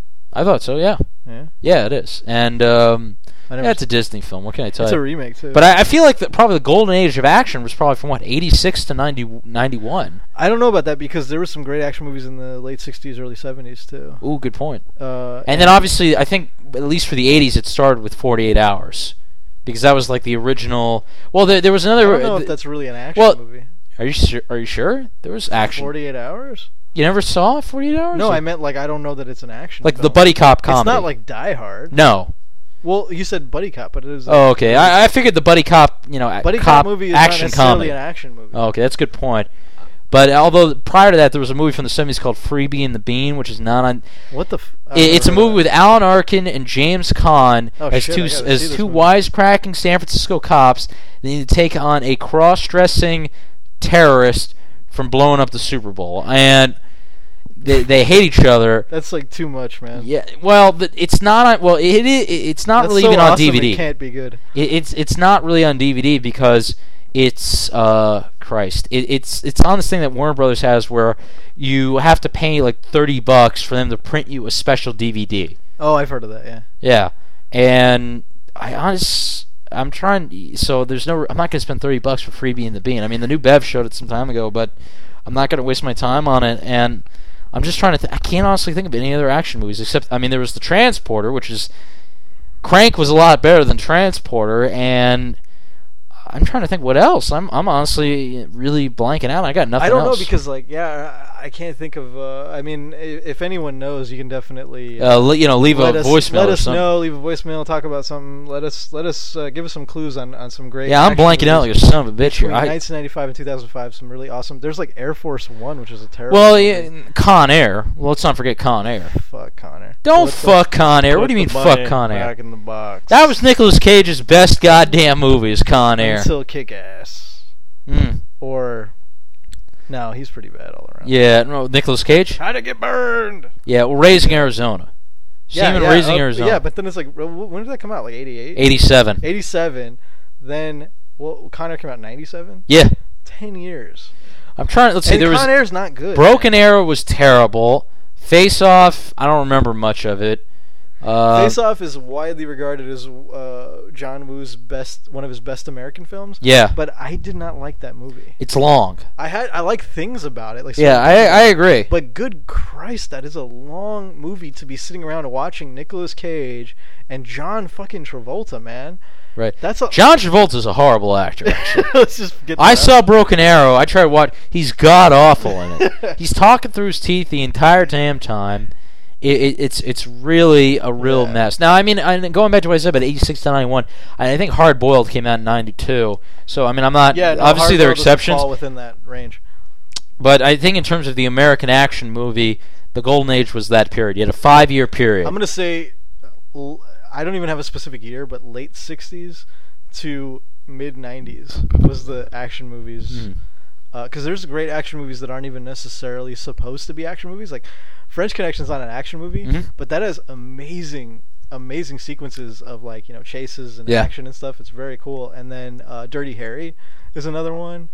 I thought so. Yeah. Yeah. Yeah, it is. And um, I never yeah, it's s- a Disney film. What can I tell It's you? a remake too. But I, I feel like the, probably the golden age of action was probably from what eighty-six to ninety, ninety-one. I don't know about that because there were some great action movies in the late sixties, early seventies too. Ooh, good point. Uh, And then obviously, I think at least for the eighties, it started with forty-eight hours, because that was like the original. Well, there, there was I another. don't know uh, if that's really an action well, movie. Are you sure? Are you sure there was action? Forty-eight hours? You never saw forty-eight hours? No, Or- I meant like I don't know that it's an action. like the film. buddy cop It's comedy. not like Die Hard. No. Well, you said buddy cop, but it is. Oh, okay. I, I figured the buddy cop, you know, buddy cop, cop movie is action not necessarily comedy. an action movie. Oh, okay, that's a good point. But although prior to that, there was a movie from the seventies called Freebie and the Bean, which is not on. What the? F- It, it's a movie with Alan Arkin and James Caan Oh, as shit, two I gotta see as this two movie. wisecracking San Francisco cops. They need to take on a cross-dressing terrorist from blowing up the Super Bowl, and they they hate each other. That's like too much, man. Yeah, well, the, it's not on. Well, it, it it's not That's really so even on awesome D V D. It can't be good. It, it's it's not really on D V D because it's uh Christ. It, it's it's on this thing that Warner Brothers has where you have to pay like thirty bucks for them to print you a special D V D. Oh, I've heard of that. Yeah. Yeah, and I honest, I'm trying. So there's no. I'm not gonna spend thirty bucks for Freebie and the Bean. I mean, the new Bev showed it some time ago, but I'm not gonna waste my time on it. And I'm just trying to. Th- I can't honestly think of any other action movies except. I mean, there was the Transporter, which is Crank was a lot better than Transporter, and I'm trying to think what else. I'm I'm honestly really blanking out. I got nothing I don't else. know because like yeah, I I can't think of. Uh, I mean, i- if anyone knows, you can definitely. uh, li- you know, leave a let us, voicemail Let or us something. know. Leave a voicemail. Talk about something. Let us. Let us uh, give us some clues on, on some great. Yeah, I'm action blanking out like movies a son of a bitch here. between I, nineteen ninety-five and two thousand five. Some really awesome. There's like Air Force One, which is a terrible. well, movie. yeah, Con Air. Well, let's not forget Con Air. Fuck Connor. Don't Put the- fuck Con Air. What put do you mean the fuck money Con Air? Back in the box. That was Nicolas Cage's best goddamn movie, is Con Air. Until Kick Ass. Mm. Or. No, he's pretty bad all around. Yeah, no, Nicolas Cage? How to get burned. Yeah, well, Raising Arizona. Yeah, Steven yeah, Raising uh, Arizona. Yeah, but then it's like, w- when did that come out? Like eighty-eight? eighty-seven. eighty-seven. Then, well, Con Air came out in ninety-seven? Yeah. Ten years. I'm trying to, let's see, And there Con was, Air's not good. Broken Arrow was terrible. Face Off, I don't remember much of it. Uh, Face Off is widely regarded as uh, John Woo's best, one of his best American films. Yeah. But I did not like that movie. It's long. I had, I like things about it. Like Yeah, certain I, things I agree. But good Christ, that is a long movie to be sitting around watching Nicolas Cage and John fucking Travolta, man. Right. That's a. John Travolta's a horrible actor, actually. Let's just get. I that saw Broken Arrow. I tried watch. He's god awful in it. He's talking through his teeth the entire damn time. It, it, it's it's really a real Yeah. mess. Now, I mean, I, going back to what I said about eighty-six to ninety-one, I, I think Hard Boiled came out in ninety-two. So I mean, I'm not. Yeah, no, obviously, there are Hard Boiled doesn't exceptions, fall within that range. but I think in terms of the American action movie, the golden age was that period. You had a five-year period. I'm gonna say, l- I don't even have a specific year, but late sixties to mid nineties was the action movies. Mhm. Because there's great action movies that aren't even necessarily supposed to be action movies. Like French Connection's not an action movie, Mhm. but that has amazing, amazing sequences of like you know chases and Yeah. action and stuff. It's very cool. And then uh, Dirty Harry is another one.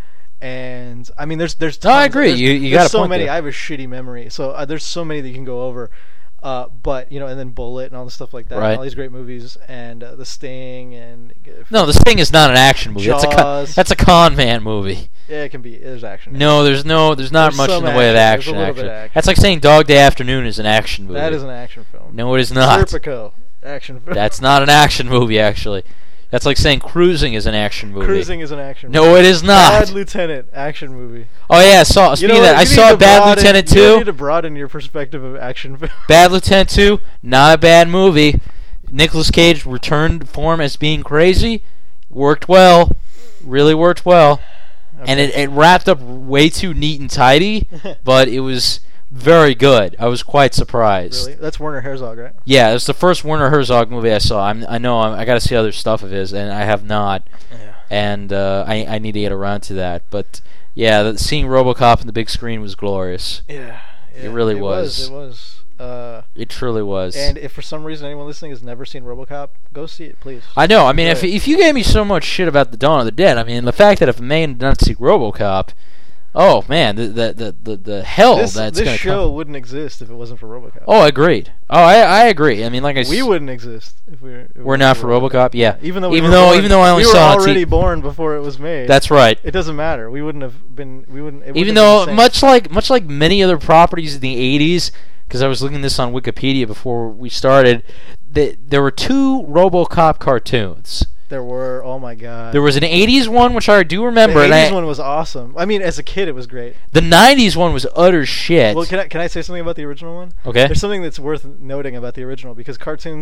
And I mean, there's there's. No, I tons- agree. there's- You- you there's got a so point many. there. I have a shitty memory, so uh, there's so many that you can go over. Uh, but you know, and then Bullet and all the stuff like that, Right. and all these great movies, and uh, The Sting, and no, this thing is not an action movie. That's a con, Jaws. that's a con man movie. yeah, it can be. There's action. No, there's no, there's not There's much some in the way of action. action. There's a little bit Actually, of action. that's like saying Dog Day Afternoon is an action movie. that is an action film. No, it is not. Serpico, action film. That's not an action movie, actually. That's like saying Cruising is an action movie. Cruising is an action. No, movie. it is not. Bad Lieutenant, action movie. Oh yeah, I saw. Speaking You know of that, what? I You need saw to Bad broaden- Lieutenant You two. need to broaden your perspective of action film. Bad Lieutenant two, not a bad movie. Nicolas Cage returned to form as being crazy. Worked well. Really worked well. And it, it wrapped up way too neat and tidy, but it was very good. I was quite surprised. Really? That's Werner Herzog, right? Yeah, it was the first Werner Herzog movie I saw. I'm, I know I'm, I got to see other stuff of his, and I have not. Yeah. And uh, I, I need to get around to that. But yeah, the, seeing RoboCop on the big screen was glorious. Yeah. yeah. really it was. It was. Uh, It truly was. and if for some reason anyone listening has never seen RoboCop, go see it, please. I know. I mean, if Right. if you gave me so much shit about the Dawn of the Dead, I mean, the fact that if a man did not see RoboCop, oh man, the the the the, the hell this that's this gonna show come. wouldn't exist if it wasn't for RoboCop. Oh, agreed. Oh, I I agree. I mean, like I s- we wouldn't exist if we were. If it We're wasn't not for RoboCop, yeah. Even though we Even were though- born- even though I only we were saw it on T- already born before it was made. That's right. It doesn't matter. We wouldn't have been. We wouldn't. It wouldn't Even have been though the same. much like much like many other properties in the eighties, because I was looking this on Wikipedia before we started, that there were two RoboCop cartoons. there were. Oh my god. There was an eighties one, which I do remember, The and eighties I, one was awesome. I mean, as a kid, it was great. the nineties one was utter shit. Well, can I can I say something about the original one? Okay. There's something that's worth noting about the original because cartoons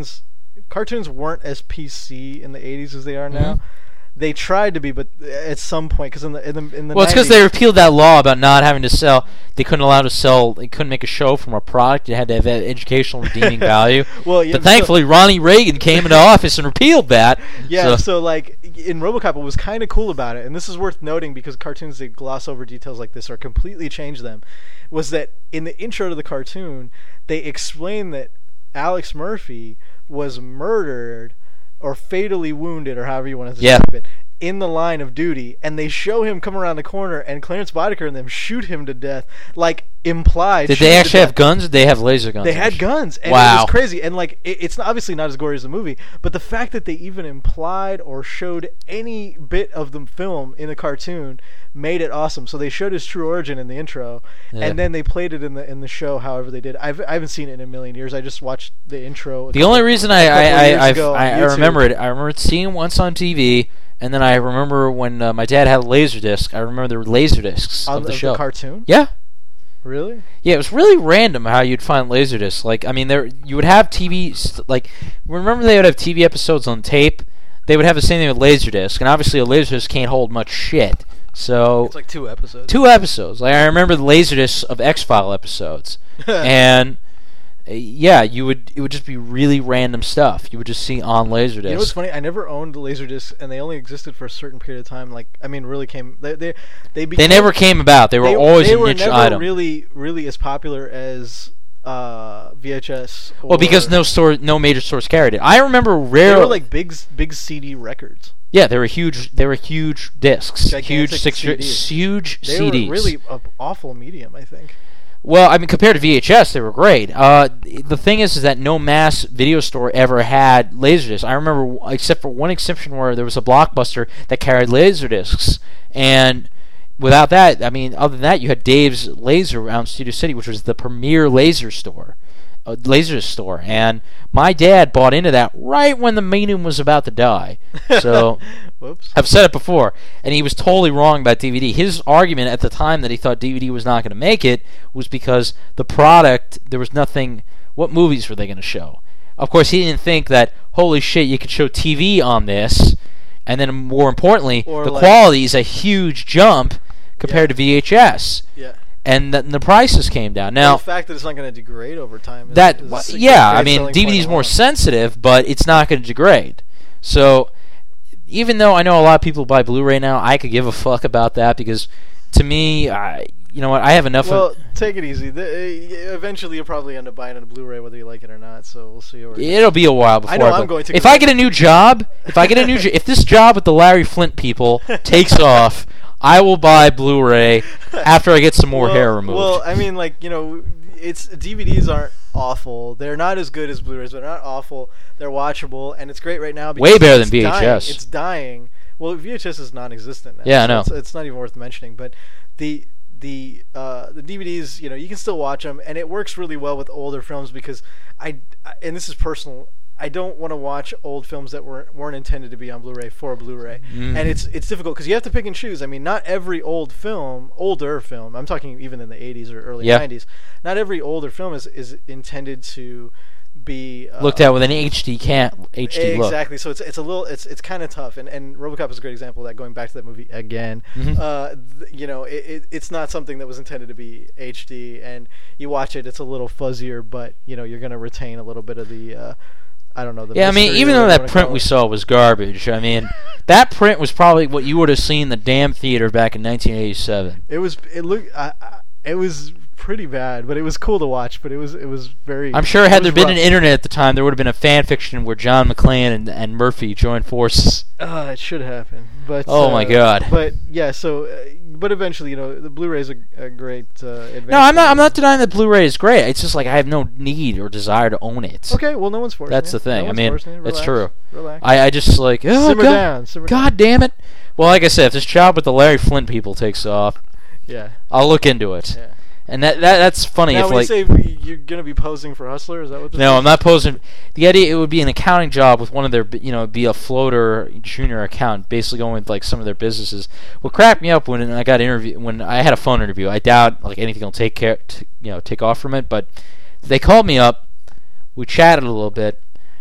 cartoons weren't as P C in the eighties as they are now. Mhm. They tried to be, but at some point, because in the in the in the Well, it's because nineties, they repealed that law about not having to sell. They couldn't allow to sell. They couldn't make a show from a product. It had to have that educational redeeming value. Well, yeah, but so- thankfully, Ronnie Reagan came into office and repealed that. Yeah, So, so, like in RoboCop, what was kind of cool about it, and this is worth noting because cartoons they gloss over details like this or completely change them, was that in the intro to the cartoon, they explain that Alex Murphy was murdered or fatally wounded, or however you want to Yeah. describe it, in the line of duty, and they show him come around the corner, and Clarence Boddicker and them shoot him to death, like implied. did shoot they him to actually have death. guns? Or did they have laser guns? They had guns, and it Wow. was crazy. And like, it, it's not, obviously not as gory as the movie, but the fact that they even implied or showed any bit of the film in the cartoon made it awesome. So they showed his true origin in the intro, Yeah. and then they played it in the in the show. However they did, I've I haven't seen it in a million years. I just watched the intro. a The couple- only reason I a couple I I, years I, ago on I, I YouTube. remember it, I remember seeing it once on T V, and then I remember when uh, my dad had a laser disc. I remember there were laser discs on of the of show. cartoon. Yeah. Really? Yeah, it was really random how you'd find Laserdisc. Like, I mean, there you would have T V. St- like, remember they would have T V episodes on tape. They would have the same thing with Laserdisc, and obviously a Laserdisc can't hold much shit. So It's like two episodes. two episodes. Like I remember the Laserdisc of X-File episodes, and uh, yeah, you would it would just be really random stuff. You would just see on Laserdisc. You know what's funny? I never owned Laserdiscs, and they only existed for a certain period of time. Like, I mean, really came. They they they, became, They never came about. They were they, always they a were niche never item. really really as popular as uh, V H S. Or, Well, because no store, no major stores carried it. I remember they rare. were like big big C D records. Yeah, they were huge. They were huge discs, Gigantic huge six, C Ds. huge They C Ds. were really an awful medium, I think. Well, I mean, compared to V H S, they were great. Uh, the thing is, is that no mass video store ever had laserdiscs. I remember, except for one exception, where there was a Blockbuster that carried laserdiscs, and without that, I mean, other than that, you had Dave's Laser around Studio City, which was the premier laser store. A laser store, and my dad bought into that right when the medium was about to die. So Whoops. I've said it before, and he was totally wrong about D V D. His argument at the time that he thought D V D was not going to make it was because the product, there was nothing. What movies were they going to show? Of course, he didn't think that, holy shit, you could show T V on this, and then more importantly, Or the like- quality is a huge jump compared Yeah. to V H S, Yeah. and the, the prices came down. Now, the fact that it's not going to degrade over time. Is, that is a yeah, great I mean selling D V point D's more alone. sensitive, but it's not going to degrade. So even though I know a lot of people buy Blu-ray now, I could give a fuck about that because to me, I you know what, I have enough Well, of take it easy. The, uh, eventually, you'll probably end up buying a Blu-ray whether you like it or not. So we'll see. Where it goes. it'll be a while before I know buy- I'm going to If go- I get a new job, if I get a new jo- if this job with the Larry Flint people takes off, I will buy Blu-ray after I get some more well, hair removed. Well, I mean, like you know, it's D V Ds aren't awful. They're not as good as Blu-rays, but they're not awful. They're watchable, and it's great right now. Because Way better it's than V H S. Dying. It's dying. Well, V H S is non-existent now. Yeah, I so know. It's, it's not even worth mentioning. But the the uh, the D V Ds, you know, you can still watch them, and it works really well with older films because I, I and this is personal. I don't want to watch old films that weren't weren't intended to be on Blu-ray for Blu-ray, Mm. and it's it's difficult because you have to pick and choose. I mean, not every old film, older film. I'm talking even in the eighties or early Yeah. nineties. Not every older film is is intended to be uh, Looked at with an H D can't H D look. exactly. So it's it's a little it's it's kind of tough, and and RoboCop is a great example of that. Going back to that movie again, Mhm. uh, th- you know, it, it it's not something that was intended to be H D, and you watch it, it's a little fuzzier, but you know, you're gonna retain a little bit of the. Uh, I don't know. The Yeah, I mean, mystery even or though whatever that you wanna print call we it. saw was garbage, I mean, that print was probably what you would have seen in the damn theater back in nineteen eighty-seven. It was. It looked. I, I, it was pretty bad, but it was cool to watch. But it was. It was very. I'm sure it had was there been rough. an internet at the time, there would have been a fan fiction where John McClane and, and Murphy joined forces. Uh, it should happen, but Oh uh, my God. But yeah, so uh, but eventually, you know, the Blu-ray is a, a great uh, advance. No, I'm not. I'm not denying that Blu-ray is great. It's just like I have no need or desire to own it. Okay, well, no one's forcing That's you. the thing. No I one's mean, forcing you. that's Relax. true. Relax. I, I just like oh simmer God, down. Simmer God damn it. Well, like I said, if this job with the Larry Flint people takes off, down. Yeah. I'll look into it. Yeah. And that, that that's funny. Now, if when like you say you're gonna be posing for Hustler, is that what? This no, is? I'm not posing. The idea it would be an accounting job with one of their, you know, be a floater junior account, basically going with like some of their businesses. What cracked me up when I got interview when I had a phone interview. I doubt like anything will take care, t- you know, take off from it. But they called me up, we chatted a little bit,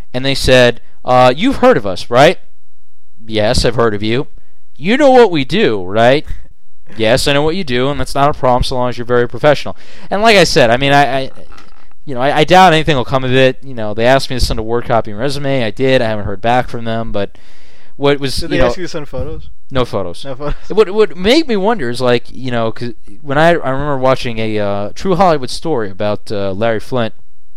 and they said, uh, "You've heard of us, right?" "Yes, I've heard of you." "You know what we do, right?" "Yes, I know what you do, and that's not a problem so long as you're very professional." And like I said, I mean, I, I you know, I, I doubt anything will come of it. You know, they asked me to send a word copy and resume. I did. I haven't heard back from them, but what was Did you they know, ask you to send photos? no photos. No photos. What what made me wonder is like you know, cause when I I remember watching a uh, True Hollywood Story about uh, Larry Flint,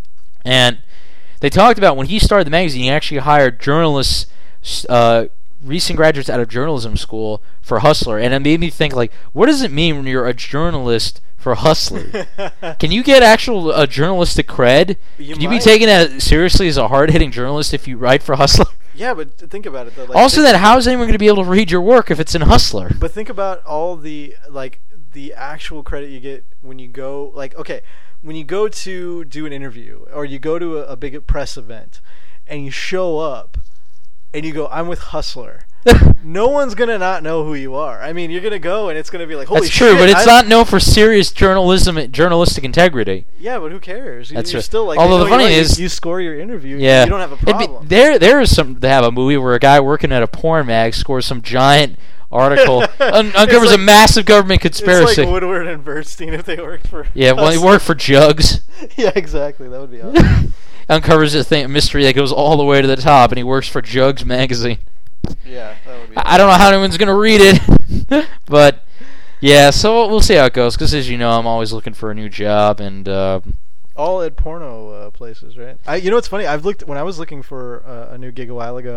and they talked about when he started the magazine, he actually hired journalists, uh, recent graduates out of journalism school for Hustler, and it made me think like, what does it mean when you're a journalist for Hustler? Can you get actual uh, journalistic cred? You Can you be might. taken as seriously as a hard-hitting journalist if you write for Hustler? Yeah, but think about it though. Like, Also, think, then how is anyone going to be able to read your work if it's in Hustler? But think about all the like the actual credit you get when you go like okay, when you go to do an interview or you go to a, a big press event and you show up and you go, "I'm with Hustler." No one's gonna not know who you are. I mean, you're gonna go and it's gonna be like, "Holy That's true, shit, but it's I- not known for serious journalism, journalistic integrity. Yeah, but who cares? You- That's you're right. still like. Although you the know, funny you, is- you score your interview. Yeah, you don't have a It'd be- problem. there, there is some to have a movie where a guy working at a porn mag scores some giant article, un- uncovers like- a massive government conspiracy. It's like Woodward and Bernstein if they worked for. Yeah, well, he Hustler. worked for Jugs. Yeah, exactly. That would be awesome. Uncovers a thing, a mystery that goes all the way to the top, and he works for Jugs magazine. Yeah, that would be. I I don't know how anyone's gonna read it, but yeah. So we'll see how it goes. Because as you know, I'm always looking for a new job, and uh, All at porno uh, places, right? I, you know what's funny? I've looked when I was looking for uh, a new gig a while ago.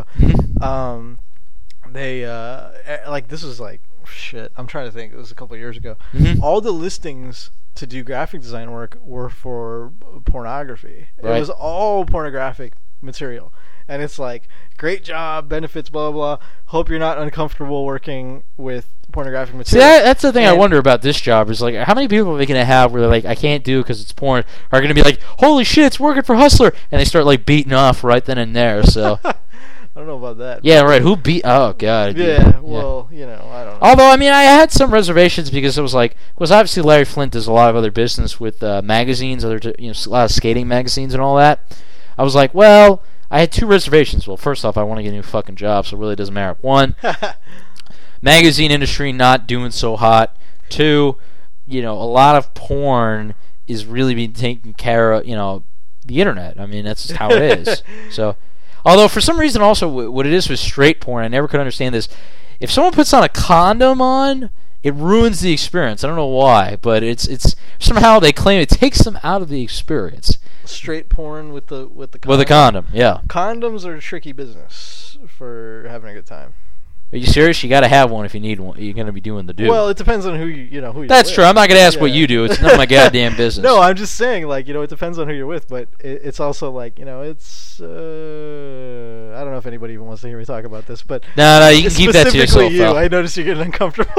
Um, they uh, eh, like this was like shit. I'm trying to think. It was a couple of years ago. Mhm. All the listings to do graphic design work were for pornography. Right. It was all pornographic material, and it's like great job, benefits, blah blah blah. Hope you're not uncomfortable working with pornographic see, material. that, that's the thing I And- wonder about this job is like, how many people are they gonna have where they're like, I can't do because it's porn, are gonna be like, holy shit, it's working for Hustler, and they start like beating off right then and there. So I don't know about that. yeah, right. Who beat? Oh god. dude. Yeah. Well, you know, I don't know. Although, I mean, I had some reservations because it was like, because obviously Larry Flint does a lot of other business with uh, magazines, other t- you know, a lot of skating magazines and all that. I was like, well, I had two reservations. Well, first off, I want to get a new fucking job, so it really doesn't matter. One, magazine industry not doing so hot. Two, you know, a lot of porn is really being taken care of, you know, the internet. I mean, that's just how it is. So, although for some reason also w- what it is with straight porn, I never could understand this. If someone puts on a condom on, it ruins the experience. I don't know why, but it's it's somehow they claim it takes them out of the experience. Straight porn with the with the condom. With a condom, yeah. Condoms are a tricky business for having a good time. Are you serious? You got to have one if you need one. You're going to be doing the do. Well, it depends on who you you know who. You're That's with. true. I'm not going to ask what Yeah. you do. It's none of my goddamn business. No, I'm just saying, like, you know, it depends on who you're with, but it, it's also like, you know, it's. Uh, I don't know if anybody even wants to hear me talk about this, but No, no, you can keep that to specifically yourself. you, pal. I noticed you're getting uncomfortable.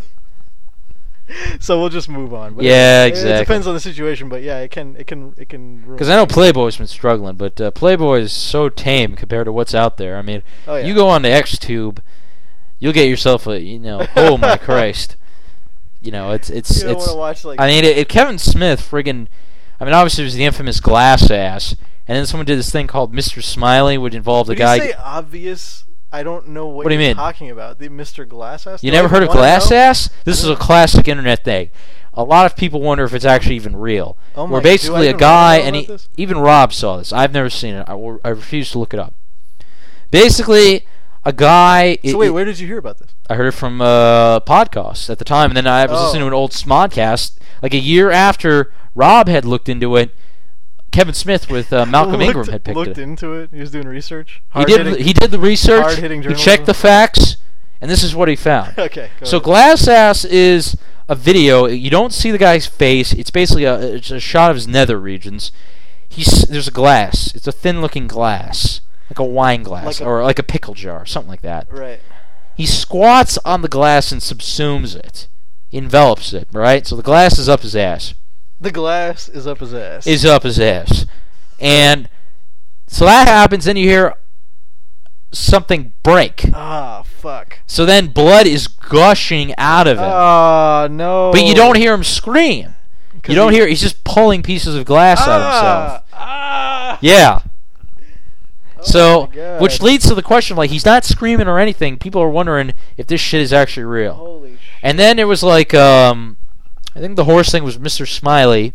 So we'll just move on. But Yeah, it, exactly. It depends on the situation, but yeah, it can it can it can. ruin Because I know Playboy's been struggling, but uh, Playboy is so tame compared to what's out there. I mean, Oh, yeah. you go on to XTube, you'll get yourself a, you know, oh my Christ. You know, it's it's You don't it's. want to watch like. I mean, it, it, Kevin Smith, friggin'. I mean, obviously, it was the infamous Glass Ass, and then someone did this thing called Mister Smiley, which involved the When guy. you say obvious, I don't know what, What do you you're mean? talking about. The Mister Glassass. You Do I never even heard of wanna Glass know? Ass? This is a classic internet thing. A lot of people wonder if it's actually even real. Oh my- Where do I basically a even guy, know and about he, this? even Rob saw this. I've never seen it. I, will- I refuse to look it up. Basically, a guy. So it- wait, it- where did you hear about this? I heard it from uh, podcasts at the time, and then I was Oh. listening to an old Smodcast like a year after Rob had looked into it. Kevin Smith with uh, Malcolm looked, Ingram had picked looked it. into it. He was doing research. He did. Hard-hitting- He did the research. hard-hitting He journalism. checked the facts, and this is what he found. Okay. Go So ahead. Glass Ass is a video. You don't see the guy's face. It's basically a, it's a shot of his nether regions. He's there's a glass. It's a thin-looking glass, like a wine glass Like a- or like a pickle jar, something like that. Right. He squats on the glass and subsumes it, envelops it. Right. So the glass is up his ass. The glass is up his ass. Is up his ass, and so that happens. Then you hear something break. Ah, fuck. So then blood is gushing out of him. Ah, no. But you don't hear him scream. 'Cause You don't he- hear. He's just pulling pieces of glass out of himself. Ah, ah. Yeah. So, my God. which leads to the question, like, he's not screaming or anything. People are wondering if this shit is actually real. Holy shit. And then it was like, um, I think the horse thing was Mister Smiley.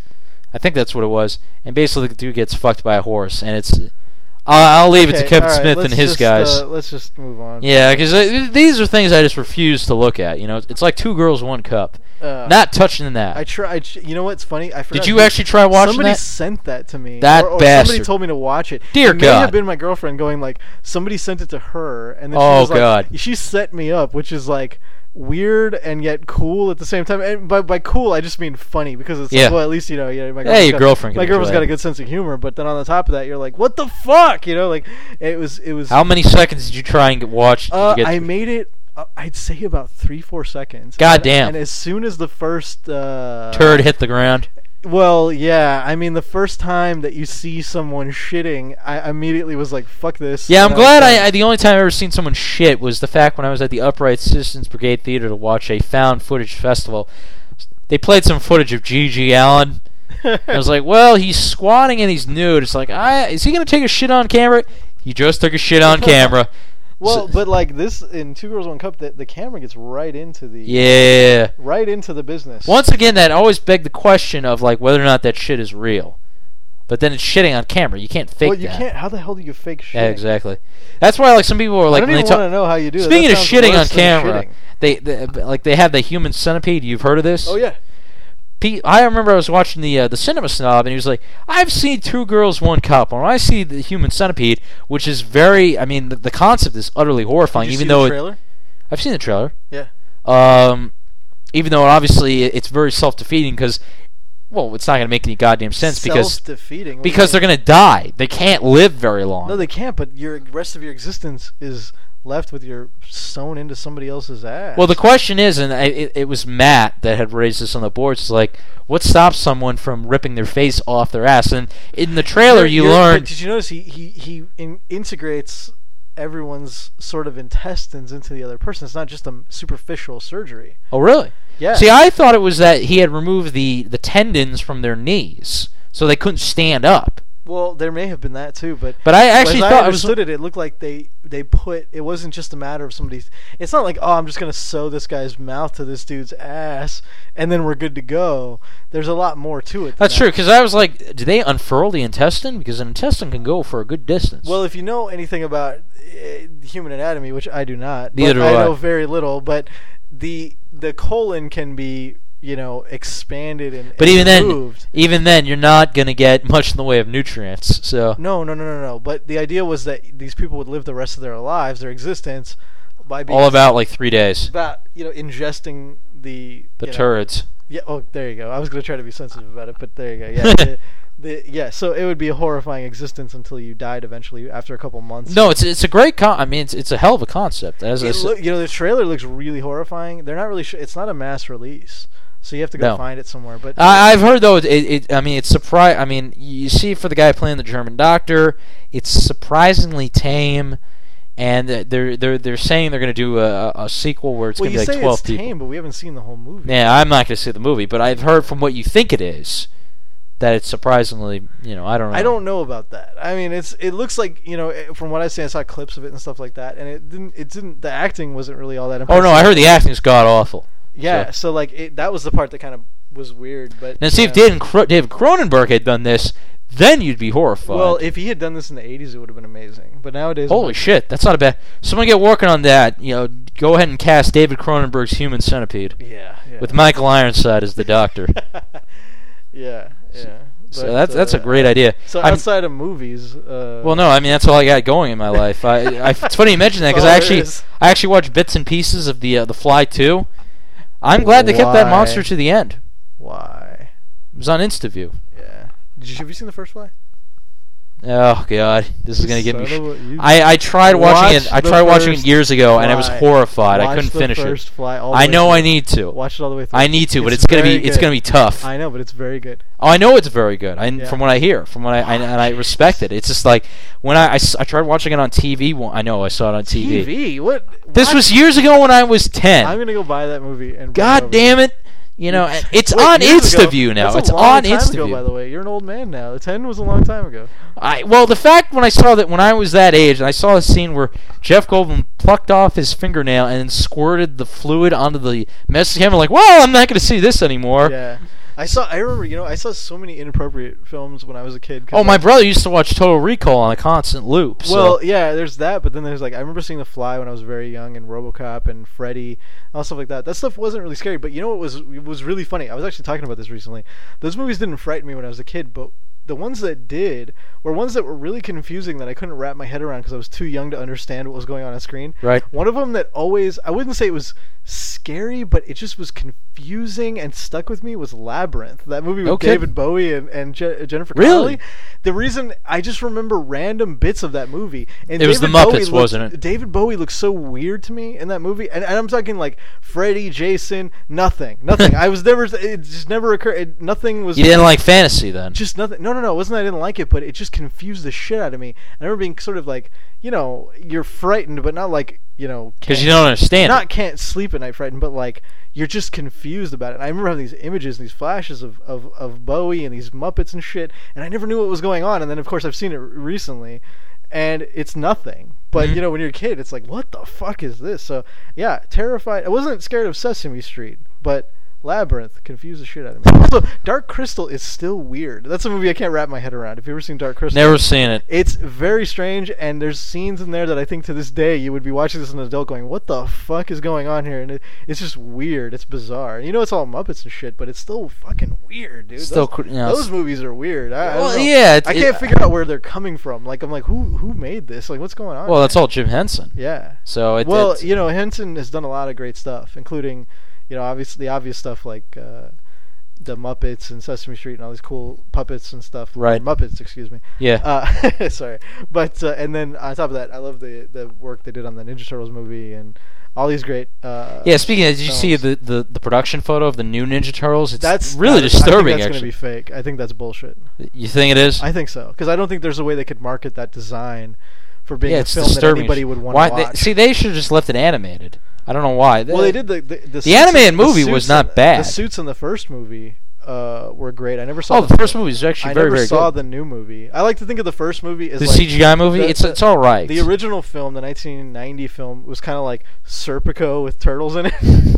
I think that's what it was. And basically, the dude gets fucked by a horse, and it's. I'll, I'll leave Okay, it to Kevin all right, Smith let's and his just, guys. Uh, let's just move on. Yeah, because uh, these are things I just refuse to look at. You know, it's like Two Girls, One Cup. Uh, Not touching that. I try. I ch- you know what's funny? I forgot Did you who- actually try watching Somebody that? sent that to me. That or, or bastard. Somebody told me to watch it. Dear it may God. have been my girlfriend going like, somebody sent it to her, and then Oh, she was like, God. she set me up, which is like weird and yet cool at the same time. And by by cool, I just mean funny because it's Yeah. like, well, at least you know, yeah, my Hey, girlfriend's your got, girlfriend can my girlfriend's enjoy got a it. good sense of humor. But then on the top of that, you're like, what the fuck, you know? Like it was it was. How many seconds did you try and get watched? Did Uh, you get I made it. Uh, I'd say about three, four seconds. God and, damn. And as soon as the first uh, turd hit the ground. Well, yeah. I mean, the first time that you see someone shitting, I immediately was like, "Fuck this." Yeah, I'm And glad was I, done. I. The only time I've ever seen someone shit was the fact when I was at the Upright Citizens Brigade Theater to watch a found footage festival. They played some footage of G G Allen. I was like, well, he's squatting and he's nude. It's like, I, is he going to take a shit on camera? He just took a shit on camera. Well, So- but like this in Two Girls One Cup, the, the camera gets right into the Yeah. right into the business. Once again, that always begged the question of like whether or not that shit is real. But then it's shitting on camera. You can't fake well, you that. can't. How the hell do you fake shit? Yeah, exactly. That's why like some people are I like don't when even they want talk. to know how you do it. Speaking That of sounds shitting on worse than camera, shitting. they, they like they have the human centipede. You've heard of this? Oh yeah. Pete, I remember I was watching the uh, the Cinema Snob, and he was like, "I've seen Two Girls, One Cup. When I see the human centipede, which is very, I mean, the, the concept is utterly horrifying. Did you even see though the it- trailer? I've seen the trailer. Yeah. Um, even though obviously it's very self-defeating because, well, it's not going to make any goddamn sense because Self-defeating. What do you because they're mean? going to die. They can't live very long. No, they can't. But your rest of your existence is left with your sewn into somebody else's ass. Well, the question is, and I, it, it was Matt that had raised this on the boards. It's like, what stops someone from ripping their face off their ass? And in the trailer, You're- you you're- learn. but Did you notice he he he in, integrates everyone's sort of intestines into the other person? It's not just a superficial surgery. Oh, really? Yeah. See, I thought it was that he had removed the the tendons from their knees, so they couldn't stand up. Well, there may have been that too, but But I actually as thought I it was. understood it, it looked like they they put it wasn't just a matter of somebody's. It's not like, oh, I'm just gonna sew this guy's mouth to this dude's ass and then we're good to go. There's a lot more to it. than That's that. true, because I was like, do they unfurl the intestine? Because an intestine can go for a good distance. Well, if you know anything about uh, human anatomy, which I do not, Neither but do I I. know very little, but the the colon can be, you know, expanded and, But and even then, moved. even then, you're not going to get much in the way of nutrients. So No, no, no, no, no. But the idea was that these people would live the rest of their lives, their existence, by being all about like three days. about you know ingesting the The you know- turds. Yeah. Oh, there you go. I was gonna try to be sensitive about it, but there you go. Yeah. the, the, yeah. So it would be a horrifying existence until you died eventually after a couple months. No, it's it's a great con. I mean, it's it's a hell of a concept. As I It said. loo- you know, the trailer looks really horrifying. They're not really. Sh- it's not a mass release, so you have to go No. find it somewhere. But I, I've heard though. It, it. I mean, it's surpri- I mean, you see for the guy playing the German doctor, it's surprisingly tame, and they're they're they're saying they're going to do a, a sequel where it's well, going you to be say like twelve it's people. tame, but we haven't seen the whole movie. Yeah, I'm not going to see the movie, but I've heard from what you think it is that it's surprisingly, you know, I don't know. I don't know about that. I mean, it's it looks like, you know, eh, from what I see, I saw clips of it and stuff like that, and it didn't it didn't the acting wasn't really all that Oh impressive. no, I heard the acting is god awful. Yeah, So- so, like it, that was the part that kind of was weird. But Now, see if yeah. David, Cro- David Cronenberg had done this, then you'd be horrified. Well, if he had done this in the eighties, it would have been amazing. But nowadays, I'm Holy like, shit, that's not a bad. Someone get working on that. You know, go ahead and cast David Cronenberg's Human Centipede yeah, yeah. with Michael Ironside as the doctor. yeah, yeah. So But, that's that's a uh, great idea. So I'm- outside of movies, uh, well, no, I mean that's all I got going in my life. I, I it's funny you mention that because I That's all there actually is. I actually watched bits and pieces of the uh, the Fly two. I'm glad they kept that Why? monster to the end. Why? It was on InstaView. Yeah. Did you have you seen the first Fly? Oh god, this is gonna get me. Son Sh- of a- you- I I tried watching Watch it. I the tried watching it first years ago, and I was Fly. horrified. I Watch couldn't the finish first it. Fly all the I way know through. I need to. Watch it all the way through. I need to, but It's it's gonna be very it's good. gonna be tough. I know, but it's very good. Oh, I know it's very good. I, Yeah. From what I hear, from what I, I and I respect it. It's just like when I, I s- I tried watching it on T V. One, I know I saw it on T V. T V? What? This what? was years ago when I was ten. I'm gonna go buy that movie and. bring it God over damn here. it! You know, and it's Wait, on years ago. InstaView now. That's a It's long on time InstaView. ago, by the way. You're an old man now. ten was a long time ago. I well, the fact when I saw that when I was that age, and I saw a scene where Jeff Goldblum plucked off his fingernail and then squirted the fluid onto the message camera, like, well, I'm not going to see this anymore. Yeah. I saw. I remember. You know, I saw so many inappropriate films when I was a kid. 'cause Oh, my like- brother used to watch Total Recall on a constant loop. So. Well, yeah, there's that, but then there's like I remember seeing The Fly when I was very young, and RoboCop and Freddy, all stuff like that. That stuff wasn't really scary, but you know what was it was really funny? I was actually talking about this recently. Those movies didn't frighten me when I was a kid, but the ones that did were ones that were really confusing that I couldn't wrap my head around because I was too young to understand what was going on on screen. Right. One of them that always, I wouldn't say it was scary, but it just was confusing and stuck with me was Labyrinth. That movie with Okay. David Bowie and, and Je- Jennifer Really? Connelly. The reason I just remember random bits of that movie. And It was the David Bowie Muppets, looked- wasn't it? David Bowie looks so weird to me in that movie, and, and I'm talking like Freddy, Jason, nothing, nothing. I was never, it just never occurred. It, nothing was. You didn't like fantasy then? Just nothing. No, no, no. It wasn't that I didn't like it, but it just confused the shit out of me. I remember being sort of like, you know, you're frightened, but not like, you know, Because can't- you don't understand not it. can't sleep at night frightened, but like you're just confused about it. And I remember having these images, these flashes of, of, of Bowie and these Muppets and shit, and I never knew what was going on. And then of course I've seen it recently, and it's nothing. But Mhm. you know, when you're a kid, it's like, what the fuck is this? So yeah, terrified. I wasn't scared of Sesame Street, but Labyrinth confused the shit out of me. Also, Dark Crystal is still weird. That's a movie I can't wrap my head around. Have you ever seen Dark Crystal? Never seen it. It's very strange, and there's scenes in there that I think to this day you would be watching this as an adult going, what the fuck is going on here? And it, it's just weird. It's bizarre. You know, it's all Muppets and shit, but it's still fucking weird, dude. Still, those, cr- you know, those movies are weird. I, I, don't Well, know. yeah, it- I can't it- figure out where they're coming from. Like, I'm like, who who made this? Like, what's going on? Well, that's all Jim Henson. Yeah. So it, Well, it's, you know, Henson has done a lot of great stuff, including, you know, obviously the obvious stuff like uh, the Muppets and Sesame Street and all these cool puppets and stuff. Right. Muppets, excuse me. yeah. Uh, sorry, but uh, and then on top of that, I love the the work they did on the Ninja Turtles movie and all these great. Uh, Yeah, speaking of, did you see films. the, the, the production photo of the new Ninja Turtles? It's That's really that- disturbing, I think that's actually. gonna be fake. I think that's bullshit. You think it is? I think so because I don't think there's a way they could market that design for being yeah, a it's film that disturbing. anybody would want Why, to they- watch. see, they should have just left it animated. I don't know why. well, they did the the, the, suits animated in- the movie was suits not in- bad. The suits in the first movie uh, were great. I never saw. Oh, the first movie is actually I very, never very saw good. the new movie. I like to think of the first movie as The like C G I movie? the- it's the- it's all right. The original film, the nineteen ninety film, was kind of like Serpico with turtles in it,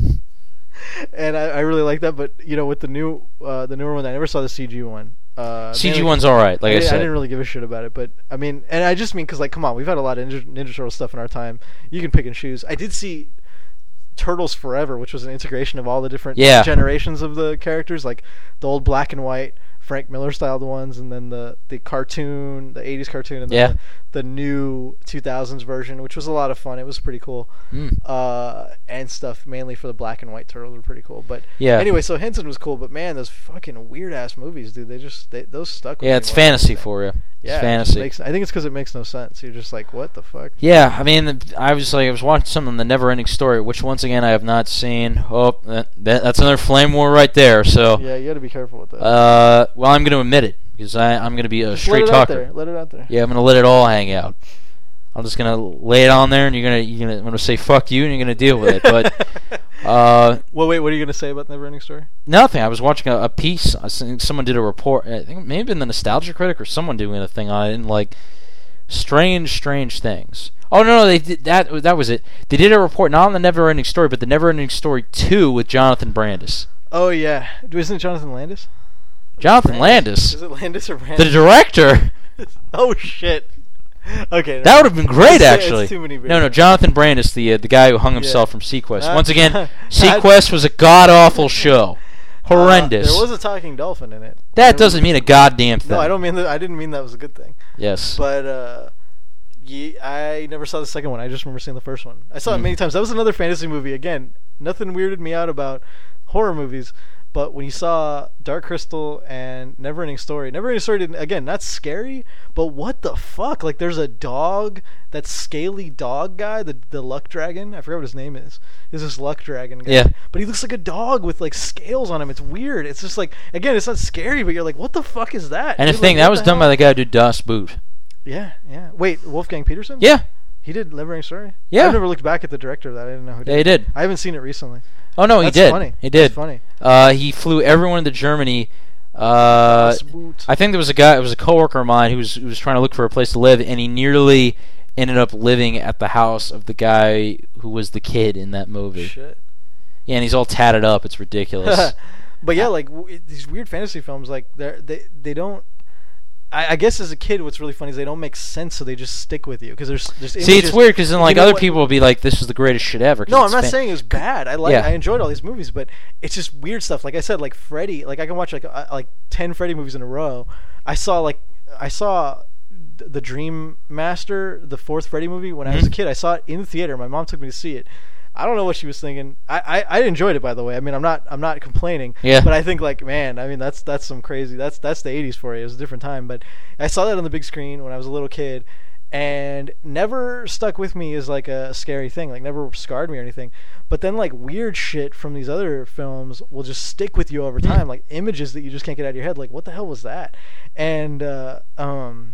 and I, I really like that. But you know, with the new, uh, the newer one, I never saw the C G one. Uh, C G mainly- one's all right, like I, I, said. I didn't really give a shit about it, but I mean, and I just mean because, like, come on, we've had a lot of Ninja, Ninja Turtle stuff in our time. You can pick and choose. I did see Turtles Forever, which was an integration of all the different Yeah. generations of the characters, like the old black and white Frank Miller styled ones, and then the the cartoon, the eighties cartoon, and then Yeah. the, the new two thousands version, which was a lot of fun. It was pretty cool. Mm. Uh, and stuff mainly for the black and white turtles were pretty cool. But Yeah. anyway, so Henson was cool, but man, those fucking weird ass movies, dude. They just they, those stuck. With Yeah, me it's more than fantasy anything. for you. Yeah, It's it just fantasy. makes, I think it's because it makes no sense. You're just like, what the fuck? Yeah, I mean, I was like, I was watching something on the Never Ending Story, which once again I have not seen. Oh, that, that, that's another flame war right there. So, Yeah, you got to be careful with that. uh, well, I'm going to admit it because I I'm going to be a Just straight let it out talker. there. Let it out there. Yeah, I'm going to let it all hang out. I'm just going to lay it on there, and you're going to you're going to I'm going to say fuck you, and you're going to deal with it. But uh, well, wait. What are you gonna say about Never Ending Story? nothing. I was watching a, a piece. I think someone did a report. I think it may have been the Nostalgia Critic or someone doing a thing on it, and like strange, strange things. Oh no, no, they did that. That was it. They did a report not on the Never Ending Story, but the Never Ending Story two with Jonathan Brandis. Oh yeah, isn't it Jonathan Landis? Jonathan Landis, Is it Landis or the Brandis? director. Oh shit. Okay. That would have been great, It's- it's actually. too many No, no, videos. Jonathan Brandis, the uh, the guy who hung himself Yeah. from Sequest. Uh, Once again, that- Sequest was a god awful show, horrendous. Uh, there was a talking dolphin in it. that doesn't mean a goddamn thing. No, I don't mean that. I didn't mean that was a good thing. Yes. But uh, ye, I never saw the second one. I just remember seeing the first one. I saw it Mm. many times. That was another fantasy movie. Again, nothing weirded me out about horror movies. But when you saw Dark Crystal and Neverending Story, Neverending Story didn't, again, not scary, but what the fuck? Like, there's a dog, that scaly dog guy, the the luck dragon. I forgot what his name is. Is this luck dragon guy? Yeah. But he looks like a dog with like scales on him. It's weird. It's just like, again, it's not scary, but you're like, what the fuck is that? And the Dude, thing like, that what was the done by hell? the guy who did Das Boot. Yeah, yeah. Wait, Wolfgang Peterson? Yeah, He did Neverending Story? Yeah. I've never looked back at the director of that. I didn't know who did yeah, he did. I haven't seen it recently. Oh no, he That's did. funny. He did. That's funny. Uh, he flew everyone to Germany. Uh, I think there was a guy. It was a coworker of mine who was who was trying to look for a place to live, and he nearly ended up living at the house of the guy who was the kid in that movie. Shit. Yeah, and he's all tatted up. It's ridiculous. But yeah, like w- these weird fantasy films, like they they they don't. I, I guess as a kid, what's really funny is they don't make sense, so they just stick with you because there's there's. See, images, it's weird because then you like know other what- people will be like, "This is the greatest shit ever." 'cause No, I'm it's not fan- saying it was bad. I like Yeah. I enjoyed all these movies, but it's just weird stuff. Like I said, like Freddy, like I can watch like uh, like ten Freddy movies in a row. I saw like I saw th- the Dream Master, the fourth Freddy movie when I was a Mhm. kid. I saw it in the theater. My mom took me to see it. I don't know what she was thinking. I, I, I enjoyed it, by the way. I mean, I'm not I'm not complaining. Yeah. But I think like, man, I mean, that's that's some crazy. That's that's the eighties for you. It was a different time. But I saw that on the big screen when I was a little kid, and never stuck with me as like a scary thing. Like never scarred me or anything. But then like weird shit from these other films will just stick with you over time. Like images that you just can't get out of your head. Like what the hell was that? And uh, um.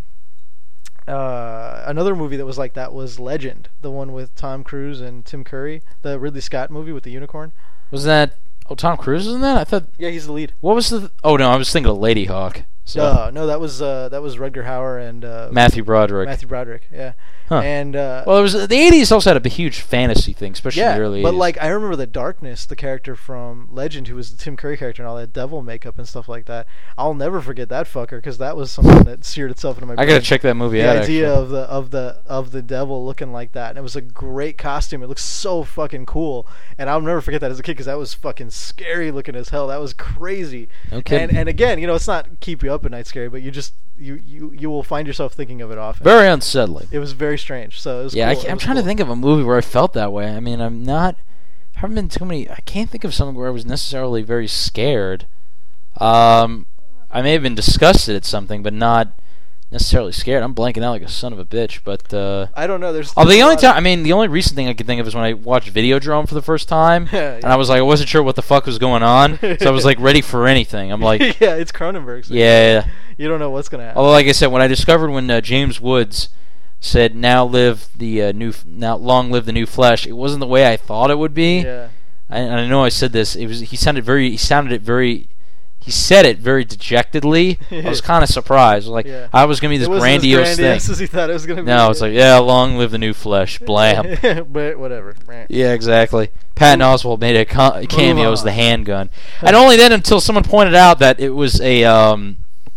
Uh, another movie that was like that was Legend, the one with Tom Cruise and Tim Curry, the Ridley Scott movie with the unicorn. Was that? Oh, Tom Cruise was in that? I thought. Yeah, he's the lead. What was the? Oh no, I was thinking of Lady Hawk. So No, no, that was uh, that was Rutger Hauer and uh, Matthew Broderick. Matthew Broderick. Yeah, Huh. and uh, Well, it was the eighties. Also had a huge fantasy thing, especially yeah, in the early but eighties. like I remember the Darkness, the character from Legend, who was the Tim Curry character and all that devil makeup and stuff like that. I'll never forget that fucker because that was something that seared itself into my brain. I gotta check that movie the out. idea actually. of the of the of the devil looking like that, and it was a great costume. It looks so fucking cool, and I'll never forget that as a kid because that was fucking scary looking as hell. That was crazy. No kidding. And and again, you know, it's not keep you up at night scary, but you just you you you will find yourself thinking of it often. Very unsettling. It was very strange. So it was Yeah, cool. I, It am was trying cool. to think of a movie where I felt that way. I mean, I'm not. I haven't been too many. I can't think of something where I was necessarily very scared. Um, I may have been disgusted at something, but not necessarily scared. I'm blanking out like a son of a bitch. But uh, I don't know. There's oh, there's the a only lot time. I mean, the only recent thing I can think of is when I watched Videodrome for the first time, Yeah, and I was like, I wasn't sure what the fuck was going on, so I was like ready for anything. I'm like, yeah, it's Cronenberg. So yeah. you don't know what's gonna happen. Although, like I said, when I discovered when uh, James Woods said, "Now live the uh, new, f- now long live the new flesh," it wasn't the way I thought it would be. Yeah. I, and I know I said this. It was he sounded very. He sounded it very. He said it very dejectedly. I was kind of surprised. Like Yeah. I was gonna be this It wasn't grandiose, as grandiose thing. as he thought it was gonna be. No, it's like, yeah, long live the new flesh. Blam. But whatever. Yeah, exactly. Patton Oswalt made a, co- a cameo as on. the handgun, and only then until someone pointed out that it was a um,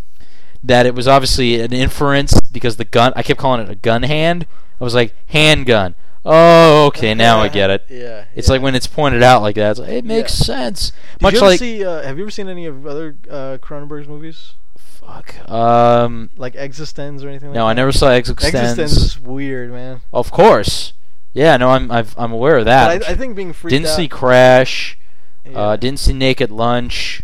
that it was obviously an inference because the gun. I kept calling it a gun hand. I was like handgun. Oh, okay, now I get it. Yeah. It's yeah. like when it's pointed out like that, it's like, it makes Yeah. sense. Did Much you ever like see? Uh, have you ever seen any of other uh, Cronenberg's movies, fuck. Um, like Existenz or anything? like no, that? I never saw Existenz. Existenz is weird, man. Of course. Yeah, no, I'm I've, I'm aware of that. But I, I think being freaked didn't out. see Crash. Yeah. Uh, didn't see Naked Lunch.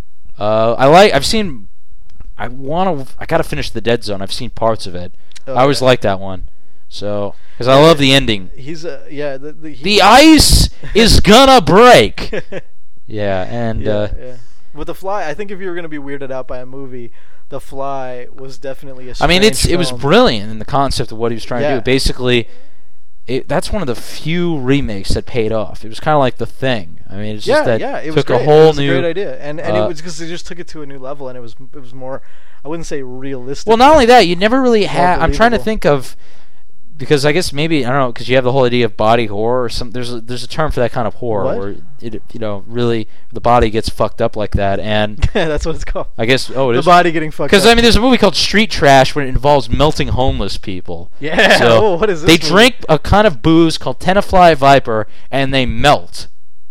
Uh, I like. I've seen. I want to. I gotta finish the Dead Zone. I've seen parts of it. Oh, I always yeah. liked that one. So, because I love the ending. He's a yeah. The, the, he, The ice is gonna break. Yeah, and yeah, uh, yeah. With The Fly, I think if you were gonna be weirded out by a movie, The Fly was definitely a. I mean, it's strange it was film. brilliant in the concept of what he was trying to Yeah. do. Basically, it, that's one of the few remakes that paid off. It was kind of like The Thing. I mean, it's Yeah, just that yeah, it took was great. a whole it was new. a great idea, and and uh, it was because they just took it to a new level, and it was it was more. I wouldn't say realistic. Well, not only that, you never really More had. I'm trying to believable. think of because I guess maybe I don't know because you have the whole idea of body horror or some. There's a, there's a term for that kind of horror What? where it you know really the body gets fucked up like that, and That's what it's called. I guess oh it The is body getting fucked up. because I mean there's a movie called Street Trash where it involves melting homeless people. Yeah. So oh, what is this? they movie? drink a kind of booze called Tenafly Viper and they melt.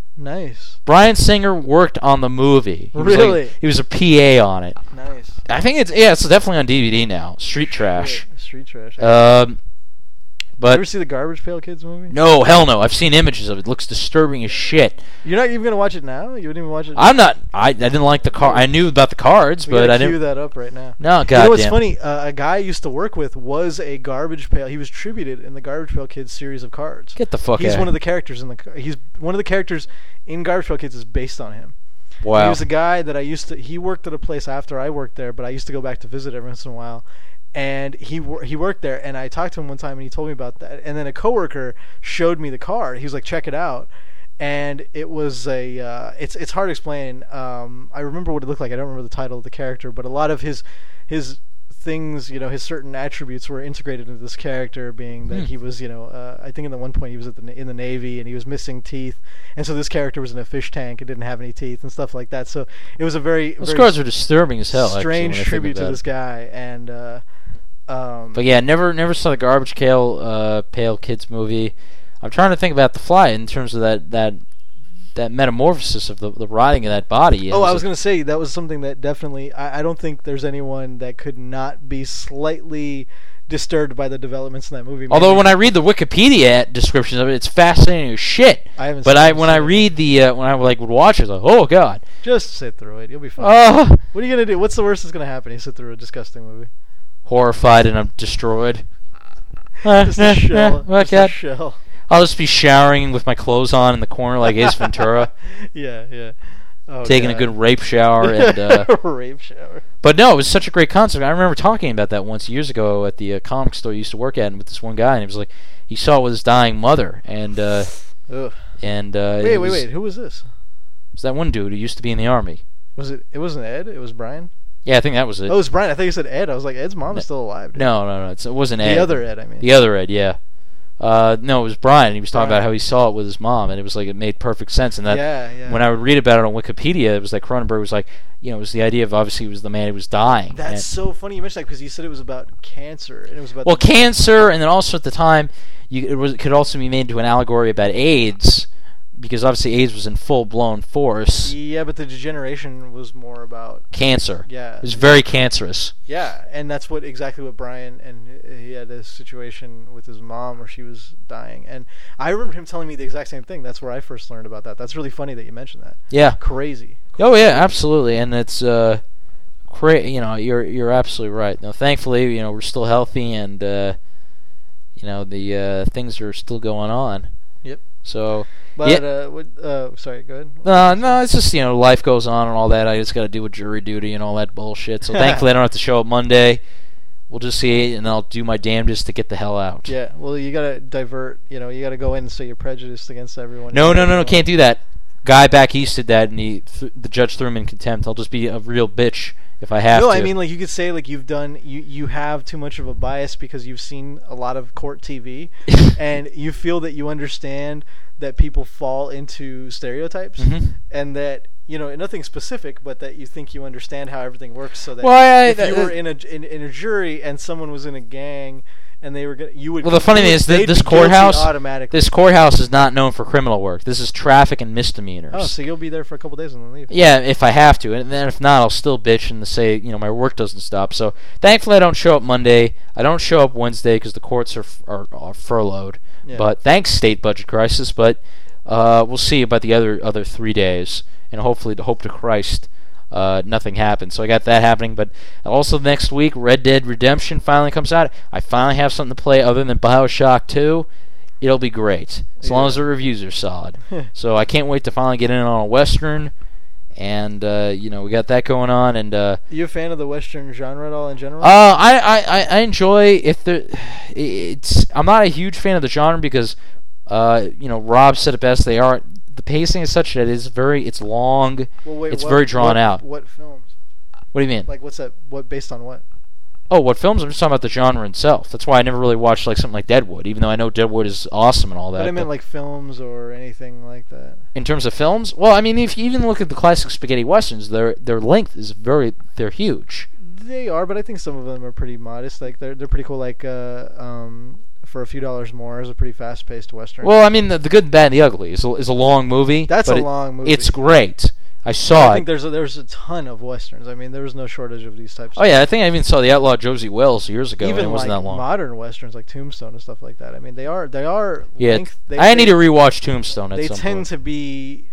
Nice. Brian Singer worked on the movie. He was like- Really? he was a P A on it. Nice. I think it's yeah, it's definitely on D V D now. Street Trash. Yeah, Street Trash. Um, you ever but see the Garbage Pail Kids movie? no, hell no. I've seen images of it. It looks disturbing as shit. You're not even gonna watch it now. You wouldn't even watch it. I'm not. I, I didn't like the car. I knew about the cards, we but gotta I cue didn't. that up right now. No, You know goddamn. what's funny? Uh, a guy I used to work with was a Garbage Pail. He was tributed in the Garbage Pail Kids series of cards. Get the fuck He's out. one of the characters in the. ca- He's one of the characters in Garbage Pail Kids is based on him. He Wow. was a guy that I used to. He worked at a place after I worked there, but I used to go back to visit every once in a while. And he wor- he worked there, and I talked to him one time, and he told me about that. And then a coworker showed me the card. He was like, "Check it out." and it was a uh, it's it's hard to explain. Um, I remember what it looked like. I don't remember the title of the character, but a lot of his his things, you know, his certain attributes were integrated into this character, being that Hmm. he was, you know, uh, I think in the one point he was at the na- in the Navy and he was missing teeth, and so this character was in a fish tank and didn't have any teeth and stuff like that. So it was a very, Those very cards are disturbing as hell. actually, strange when I think tribute to about this it. guy, and uh, um, But yeah, never never saw the Garbage Pail uh, Pale Kids movie. I'm trying to think about The Fly in terms of that that that metamorphosis of the the rotting of that body. Oh, I was going to say that was something that definitely. I, I don't think there's anyone that could not be slightly disturbed by the developments in that movie. Although Maybe- when I read the Wikipedia descriptions of it, it's fascinating as shit. I haven't. But seen I it, when so I read the uh, when I like would watch it, I was like, oh god, just sit through it, you'll be fine. oh, What are you gonna do? What's the worst that's gonna happen? You sit through a disgusting movie. horrified and I'm destroyed. Just a shell. Oh, Just a God. shell. I'll just be showering with my clothes on in the corner like Ace Ventura, Yeah, yeah. Oh, taking a God. good rape shower. And uh, rape shower. but no, it was such a great concept. I remember talking about that once years ago at the uh, comic store I used to work at, and with this one guy, and he was like, he saw it with his dying mother, and uh, Ugh. and uh, Wait, it wait, was, wait. Who was this? It was that one dude who used to be in the army. Was it? It wasn't Ed. It was Brian. Yeah, I think that was it. Oh, it was Brian. I thought you said Ed. I was like, Ed's mom is still alive. Dude. No, no, no. It's, it wasn't The Ed. other Ed, I mean. The other Ed, yeah. Uh, no, it was Brian. He was talking Brian. about how he saw it with his mom, and it was like it made perfect sense. And that Yeah, yeah. when I would read about it on Wikipedia, it was like Cronenberg was like, you know, it was the idea of obviously it was the man who was dying. That's And- so funny you mentioned that because you said it was about cancer and it was about. well, the- cancer, and then also at the time, you it was it could also be made into an allegory about AIDS, because obviously AIDS was in full blown force. Yeah, but the degeneration was more about. Cancer. Yeah. It was very cancerous. Yeah, and that's what exactly what Brian and he had a situation with his mom where she was dying, and I remember him telling me the exact same thing. That's where I first learned about that. That's really funny that you mentioned that. Yeah. Crazy. Oh yeah, absolutely, and it's uh, cra- You know, you're you're absolutely right. Now, thankfully, you know, we're still healthy, and uh, you know, the uh, things are still going on. Yep. So, But yeah. uh, what, uh, sorry, go ahead. No, no, it's just, you know, life goes on and all that. I just got to do with jury duty and all that bullshit. So thankfully, I don't have to show up Monday. We'll just see it, and I'll do my damnedest to get the hell out. Yeah, well, you gotta divert. You know, you gotta go in and say you're prejudiced against everyone. No, no, no, no, can't do that. Guy back east did that, and he th- the judge threw him in contempt. I'll just be a real bitch if I have No, to. I mean, like you could say, like you've done, you you have too much of a bias because you've seen a lot of court T V, and you feel that you understand that people fall into stereotypes, Mhm. and that you know nothing specific, but that you think you understand how everything works. So that Well, I- if I- you were in a in, in a jury and someone was in a gang and they were gonna, you would. Well, the funny you thing would- is that they'd this be guilty courthouse, automatically. this courthouse is not known for criminal work. This is traffic and misdemeanors. Oh, so you'll be there for a couple days and then leave. Yeah, if I have to, and then if not, I'll still bitch and say, you know, my work doesn't stop. So thankfully, I don't show up Monday. I don't show up Wednesday because the courts are, f- are are furloughed. Yeah. But thanks, state budget crisis. But uh, we'll see about the other other three days, and hopefully, to hope to Christ, uh, nothing happens. So I got that happening. But also next week, Red Dead Redemption finally comes out. I finally have something to play other than BioShock two. It'll be great as long Yeah. as the reviews are solid. So I can't wait to finally get in on a Western. And uh, you know, we got that going on, and uh, You a fan of the Western genre at all in general? uh, I, I, I- I enjoy if the it's. I'm not a huge fan of the genre because, uh, you know, Rob said it best. They are the pacing is such that it is very. It's long. well, wait, it's what- very drawn what- out. What films? What do you mean? Like, what's that? What based on what? Oh, what films? I'm just talking about the genre itself. That's why I never really watched like something like Deadwood, even though I know Deadwood is awesome and all that. But I meant but like films or anything like that. in terms of films, well, I mean, if you even look at the classic spaghetti westerns, their their length is very. They're huge. They are, but I think some of them are pretty modest. Like they're they're pretty cool. Like uh, um, for a few dollars more is a pretty fast-paced western. Well, I mean, the, the Good, the Bad, and the Ugly is a, is a long movie. That's but a it- long movie. It's great. I saw I it. think there's a, there's a ton of westerns. I mean, there was no shortage of these types. Oh yeah, I think I even saw the Outlaw Josie Wells years ago. Even and it wasn't like that long. modern westerns like Tombstone and stuff like that. I mean, they are they are. Yeah, length, they, I they, need to rewatch Tombstone at They some tend point. to be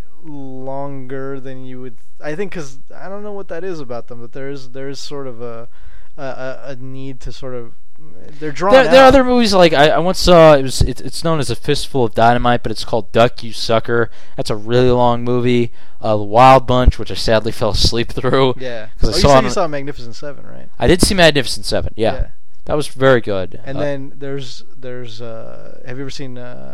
longer than you would. I think because I don't know what that is about them, but there is there is sort of a a, a a need to sort of they're drawn There, out. there are other movies like I, I once saw. It was it, it's known as A Fistful of Dynamite, but it's called Duck You Sucker. That's a really long movie. Uh, the Wild Bunch, which I sadly fell asleep through. Yeah. 'Cause I oh, you saw said it you on- saw Magnificent Seven, right? I did see Magnificent Seven. Yeah, Yeah. that was very good. And Uh, then there's there's uh have you ever seen uh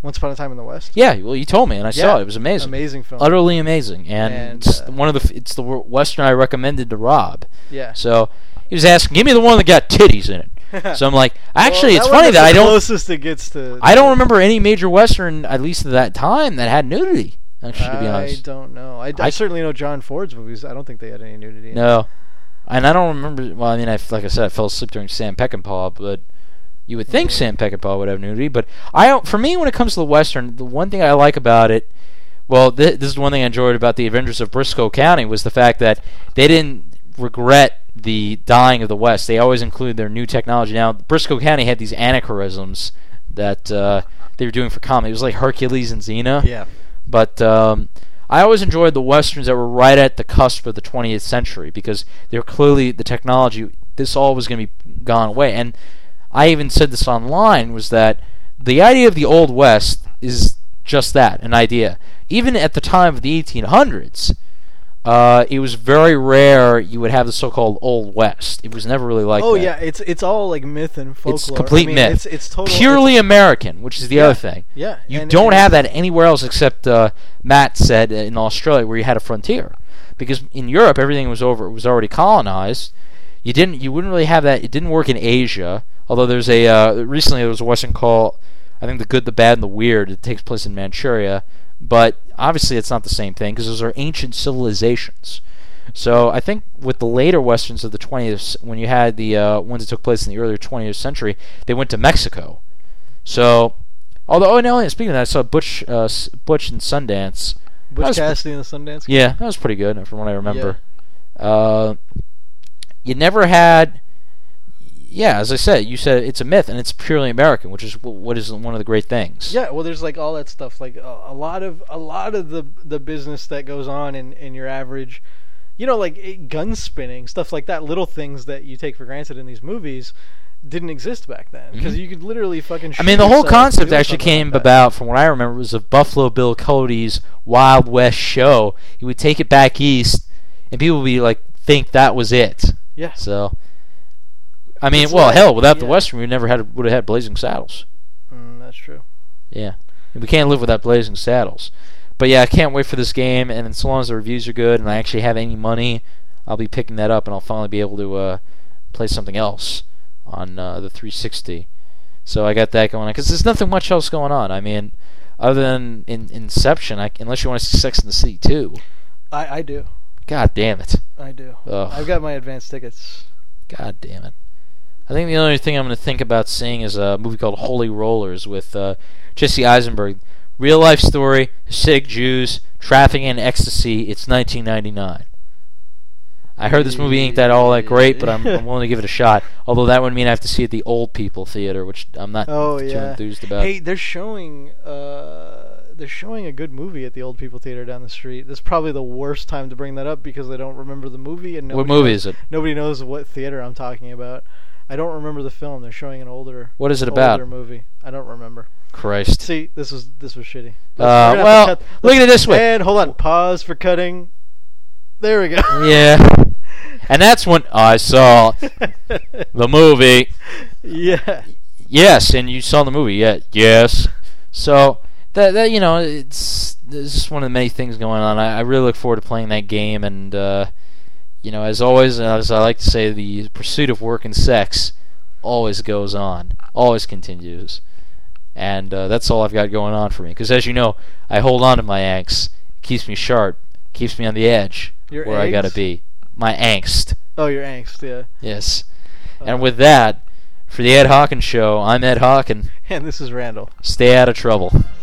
Once Upon a Time in the West. Yeah, well, you told me, and I Yeah, saw it. It was amazing. Amazing film. Utterly amazing, and, And, it's uh, one of the f- it's the w- western I recommended to Rob. Yeah. So he was asking, "Give me the one that got titties in it." So I'm like, actually, Well, it's that one funny was that the I don't closest it gets to. I don't remember any major western, at least at that time, that had nudity. Actually, to be I honest, don't know. I, I, I- certainly know John Ford's movies. I don't think they had any nudity. in them. no, and I don't remember. Well, I mean, I, like I said, I fell asleep during Sam Peckinpah, but you would think Mhm. Sam Peckinpah would have nudity. But I don't. For me, when it comes to the western, the one thing I like about it, well, th- this is one thing I enjoyed about the Avengers of Briscoe County, was the fact that they didn't regret the dying of the West. They always include their new technology. Now, Briscoe County had these anachronisms that uh, they were doing for comedy. It was like Hercules and Xena. Yeah. But um, I always enjoyed the westerns that were right at the cusp of the twentieth century, because they're clearly the technology. This all was going to be gone away, and I even said this online, was that the idea of the Old West is just that, an idea. Even at the time of the eighteen hundreds, uh, it was very rare you would have the so-called Old West. It was never really like oh that. yeah, it's it's all like myth and folklore. It's complete I mean, myth. It's it's total Purely it's, American, which is the Yeah. other thing. yeah. You and- don't and have it's- that anywhere else except uh, Matt said in Australia, where you had a frontier, because in Europe everything was over, it was already colonized. You didn't, you wouldn't really have that. It didn't work in Asia. Although there's a uh, recently there was a western called, I think, The Good, the Bad, and the Weird. It takes place in Manchuria, but obviously it's not the same thing, because those are ancient civilizations. So I think with the later westerns of the twentieth, when you had the uh, ones that took place in the earlier twentieth century, they went to Mexico. So, although, oh no, speaking of that, I saw Butch, uh, S- Butch and Sundance. That Butch was pre- Cassidy and the Sundance Kid. Yeah, that was pretty good from what I remember. Uh, you never had, yeah, as I said, you said it's a myth and it's purely American, which is w- what is one of the great things. Yeah, well, there's like all that stuff, like a, a lot of a lot of the the business that goes on in in your average, you know, like eh, gun spinning, stuff like that, little things that you take for granted in these movies, didn't exist back then, because Mhm. you could literally fucking. I shoot mean, the whole yourself concept doing actually something came like that. about, from what I remember, was of Buffalo Bill Cody's Wild West show. He would take it back east, and people would be like, think that was it. Yeah. So, I mean, It's well, like- hell, without the yeah. Western, we never had would have had Blazing Saddles. Mm, that's true. Yeah, and we can't live without Blazing Saddles. But yeah, I can't wait for this game, and so long as the reviews are good and I actually have any money, I'll be picking that up, and I'll finally be able to uh, play something else on uh, the three sixty. So I got that going on, because there's nothing much else going on. I mean, other than in Inception, I, unless you want to see Sex and the City two. I I do. God damn it. I do. Ugh. I've got my advance tickets. God damn it. I think the only thing I'm going to think about seeing is a movie called Holy Rollers with uh, Jesse Eisenberg. Real life story, Hasidic Jews, trafficking in ecstasy. It's nineteen ninety-nine. I heard this movie ain't that all that great, but I'm, I'm willing to give it a shot. Although that would mean I have to see it at the Old People Theater, which I'm not Oh too yeah. enthused about. Hey, they're showing uh they're showing a good movie at the Old People Theater down the street. This is probably the worst time to bring that up, because I don't remember the movie, and what nobody movie knows, is it? Nobody knows what theater I'm talking about. I don't remember the film. They're showing an older What is it about? older movie. I don't remember. Christ. See, this was this was shitty. Uh, We're gonna have to well, cut- look at it this way. And hold on, pause for cutting. There we go. Yeah. And that's when I saw the movie. Yeah. Yes, and you saw the movie. Yeah, yes. So that that you know, it's it's just one of the many things going on. I, I really look forward to playing that game, and uh, you know, as always, as I like to say, the pursuit of work and sex always goes on, always continues, and uh, that's all I've got going on for me. Because as you know, I hold on to my angst, keeps me sharp, keeps me on the edge Your where I gotta eggs? be. My angst. Oh, your angst, yeah. Yes. Uh, And with that, for the Ed Hawkins Show, I'm Ed Hawkins. And this is Randall. Stay out of trouble.